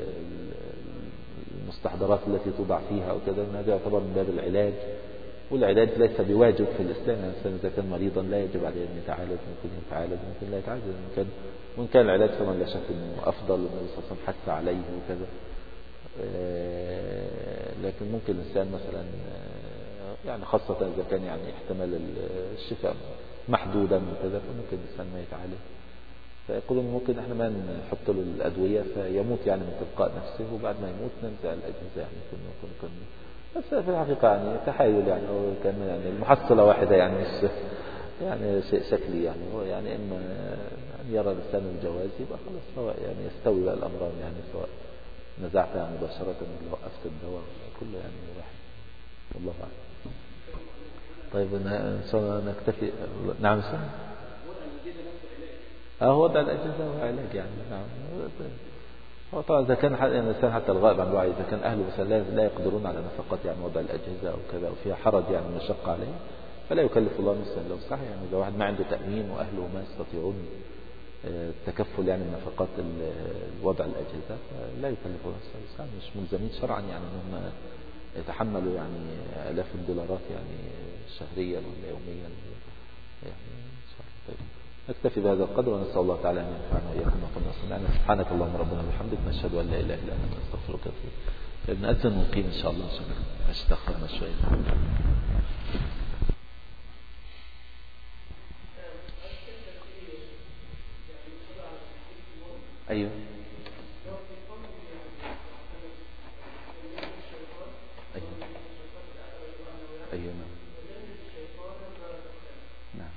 والمستحضرات التي توضع فيها أو كذا، هذا يعتبر من باب العلاج، والعلاج ليس بواجب في الإسلام. الإنسان إذا كان مريضا لا يجب عليه أن يتعالج، ممكن يتعالج ممكن لا يتعالج، ممكن وإن كان العلاج فمن لا شك أنه أفضل والنبي صلى الله عليه وسلم حث عليه وكذا. لكن ممكن الإنسان مثلا يعني خاصة إذا كان يعني احتمال الشفاء محدودا وكذا فممكن الإنسان ما يتعالج، فيقولون ممكن احنا ما نحط له الأدوية فيموت يعني من تلقاء نفسه، وبعد ما يموت ننزع الأجهزة يعني كن كن كن بس في الحقيقة يعني تحايل يعني، هو كان يعني المحصلة واحدة يعني مش يعني شيء شكلي يعني، هو يعني إما أن يرى الإنسان الجواز يبقى خلاص سواء يعني يستوي بقى الأمران يعني، سواء نزعتها مباشرة ولا وقفت الدواء كله يعني واحد والله أعلم. طيب إن شاء الله نكتفي. نعم سنة اه وضع الأجهزة وعلاج يعني نعم. هو طبعا إذا كان الإنسان حتى الغائب عن الوعي إذا كان أهله مثلا لا يقدرون على نفقات يعني وضع الأجهزة أو كذا وفيها حرج يعني مشقة عليه فلا يكلف الله نفسا إلا وسعها يعني. إذا واحد ما عنده تأمين وأهله ما يستطيعون التكفل يعني نفقات وضع الأجهزة لا يكلف الله نفسا إلا وسعها، مش ملزمين شرعا يعني أنهم يتحملوا يعني آلاف الدولارات يعني شهريا ولا يوميا يعني. طيب نكتفي بهذا القدر ونسأل الله تعالى أن ينفعنا وإياكم وقنا سمعنا. سبحانك اللهم ربنا وبحمدك نشهد أن لا إله إلا أنت نستغفرك ونتوب إليك. نأذن ونقيم إن شاء الله عشان أستغفرنا شوية. أيوه أيوه نعم.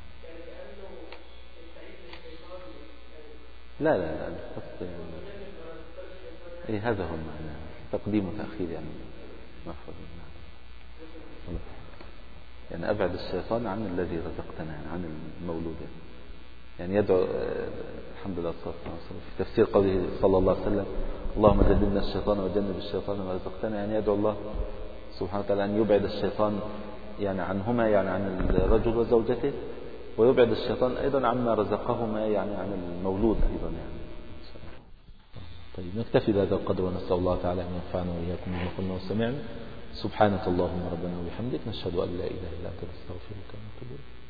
لا لا لا القصد إيه هذا هو المعنى تقديم وتأخير يعني مفروض نعم. يعني أبعد الشيطان عن الذي رزقتنا عن المولود يعني يدعو الحمد لله صلى الله عليه وسلم في تفسير قوله صلى الله عليه وسلم اللهم جنبنا الشيطان وجنب الشيطان ما رزقتنا، يعني يدعو الله سبحانه وتعالى أن يبعد الشيطان يعني عنهما يعني عن الرجل وزوجته ويبعد الشيطان أيضا عما رزقهما يعني عن المولود أيضا يعني. طيب نكتفي بهذا القدر ونسأل الله تعالى أن ينفعنا وإياكم بما قلنا وسمعنا. سبحانك اللهم ربنا وبحمدك نشهد أن لا إله إلا أنت نستغفرك ونتوب إليك.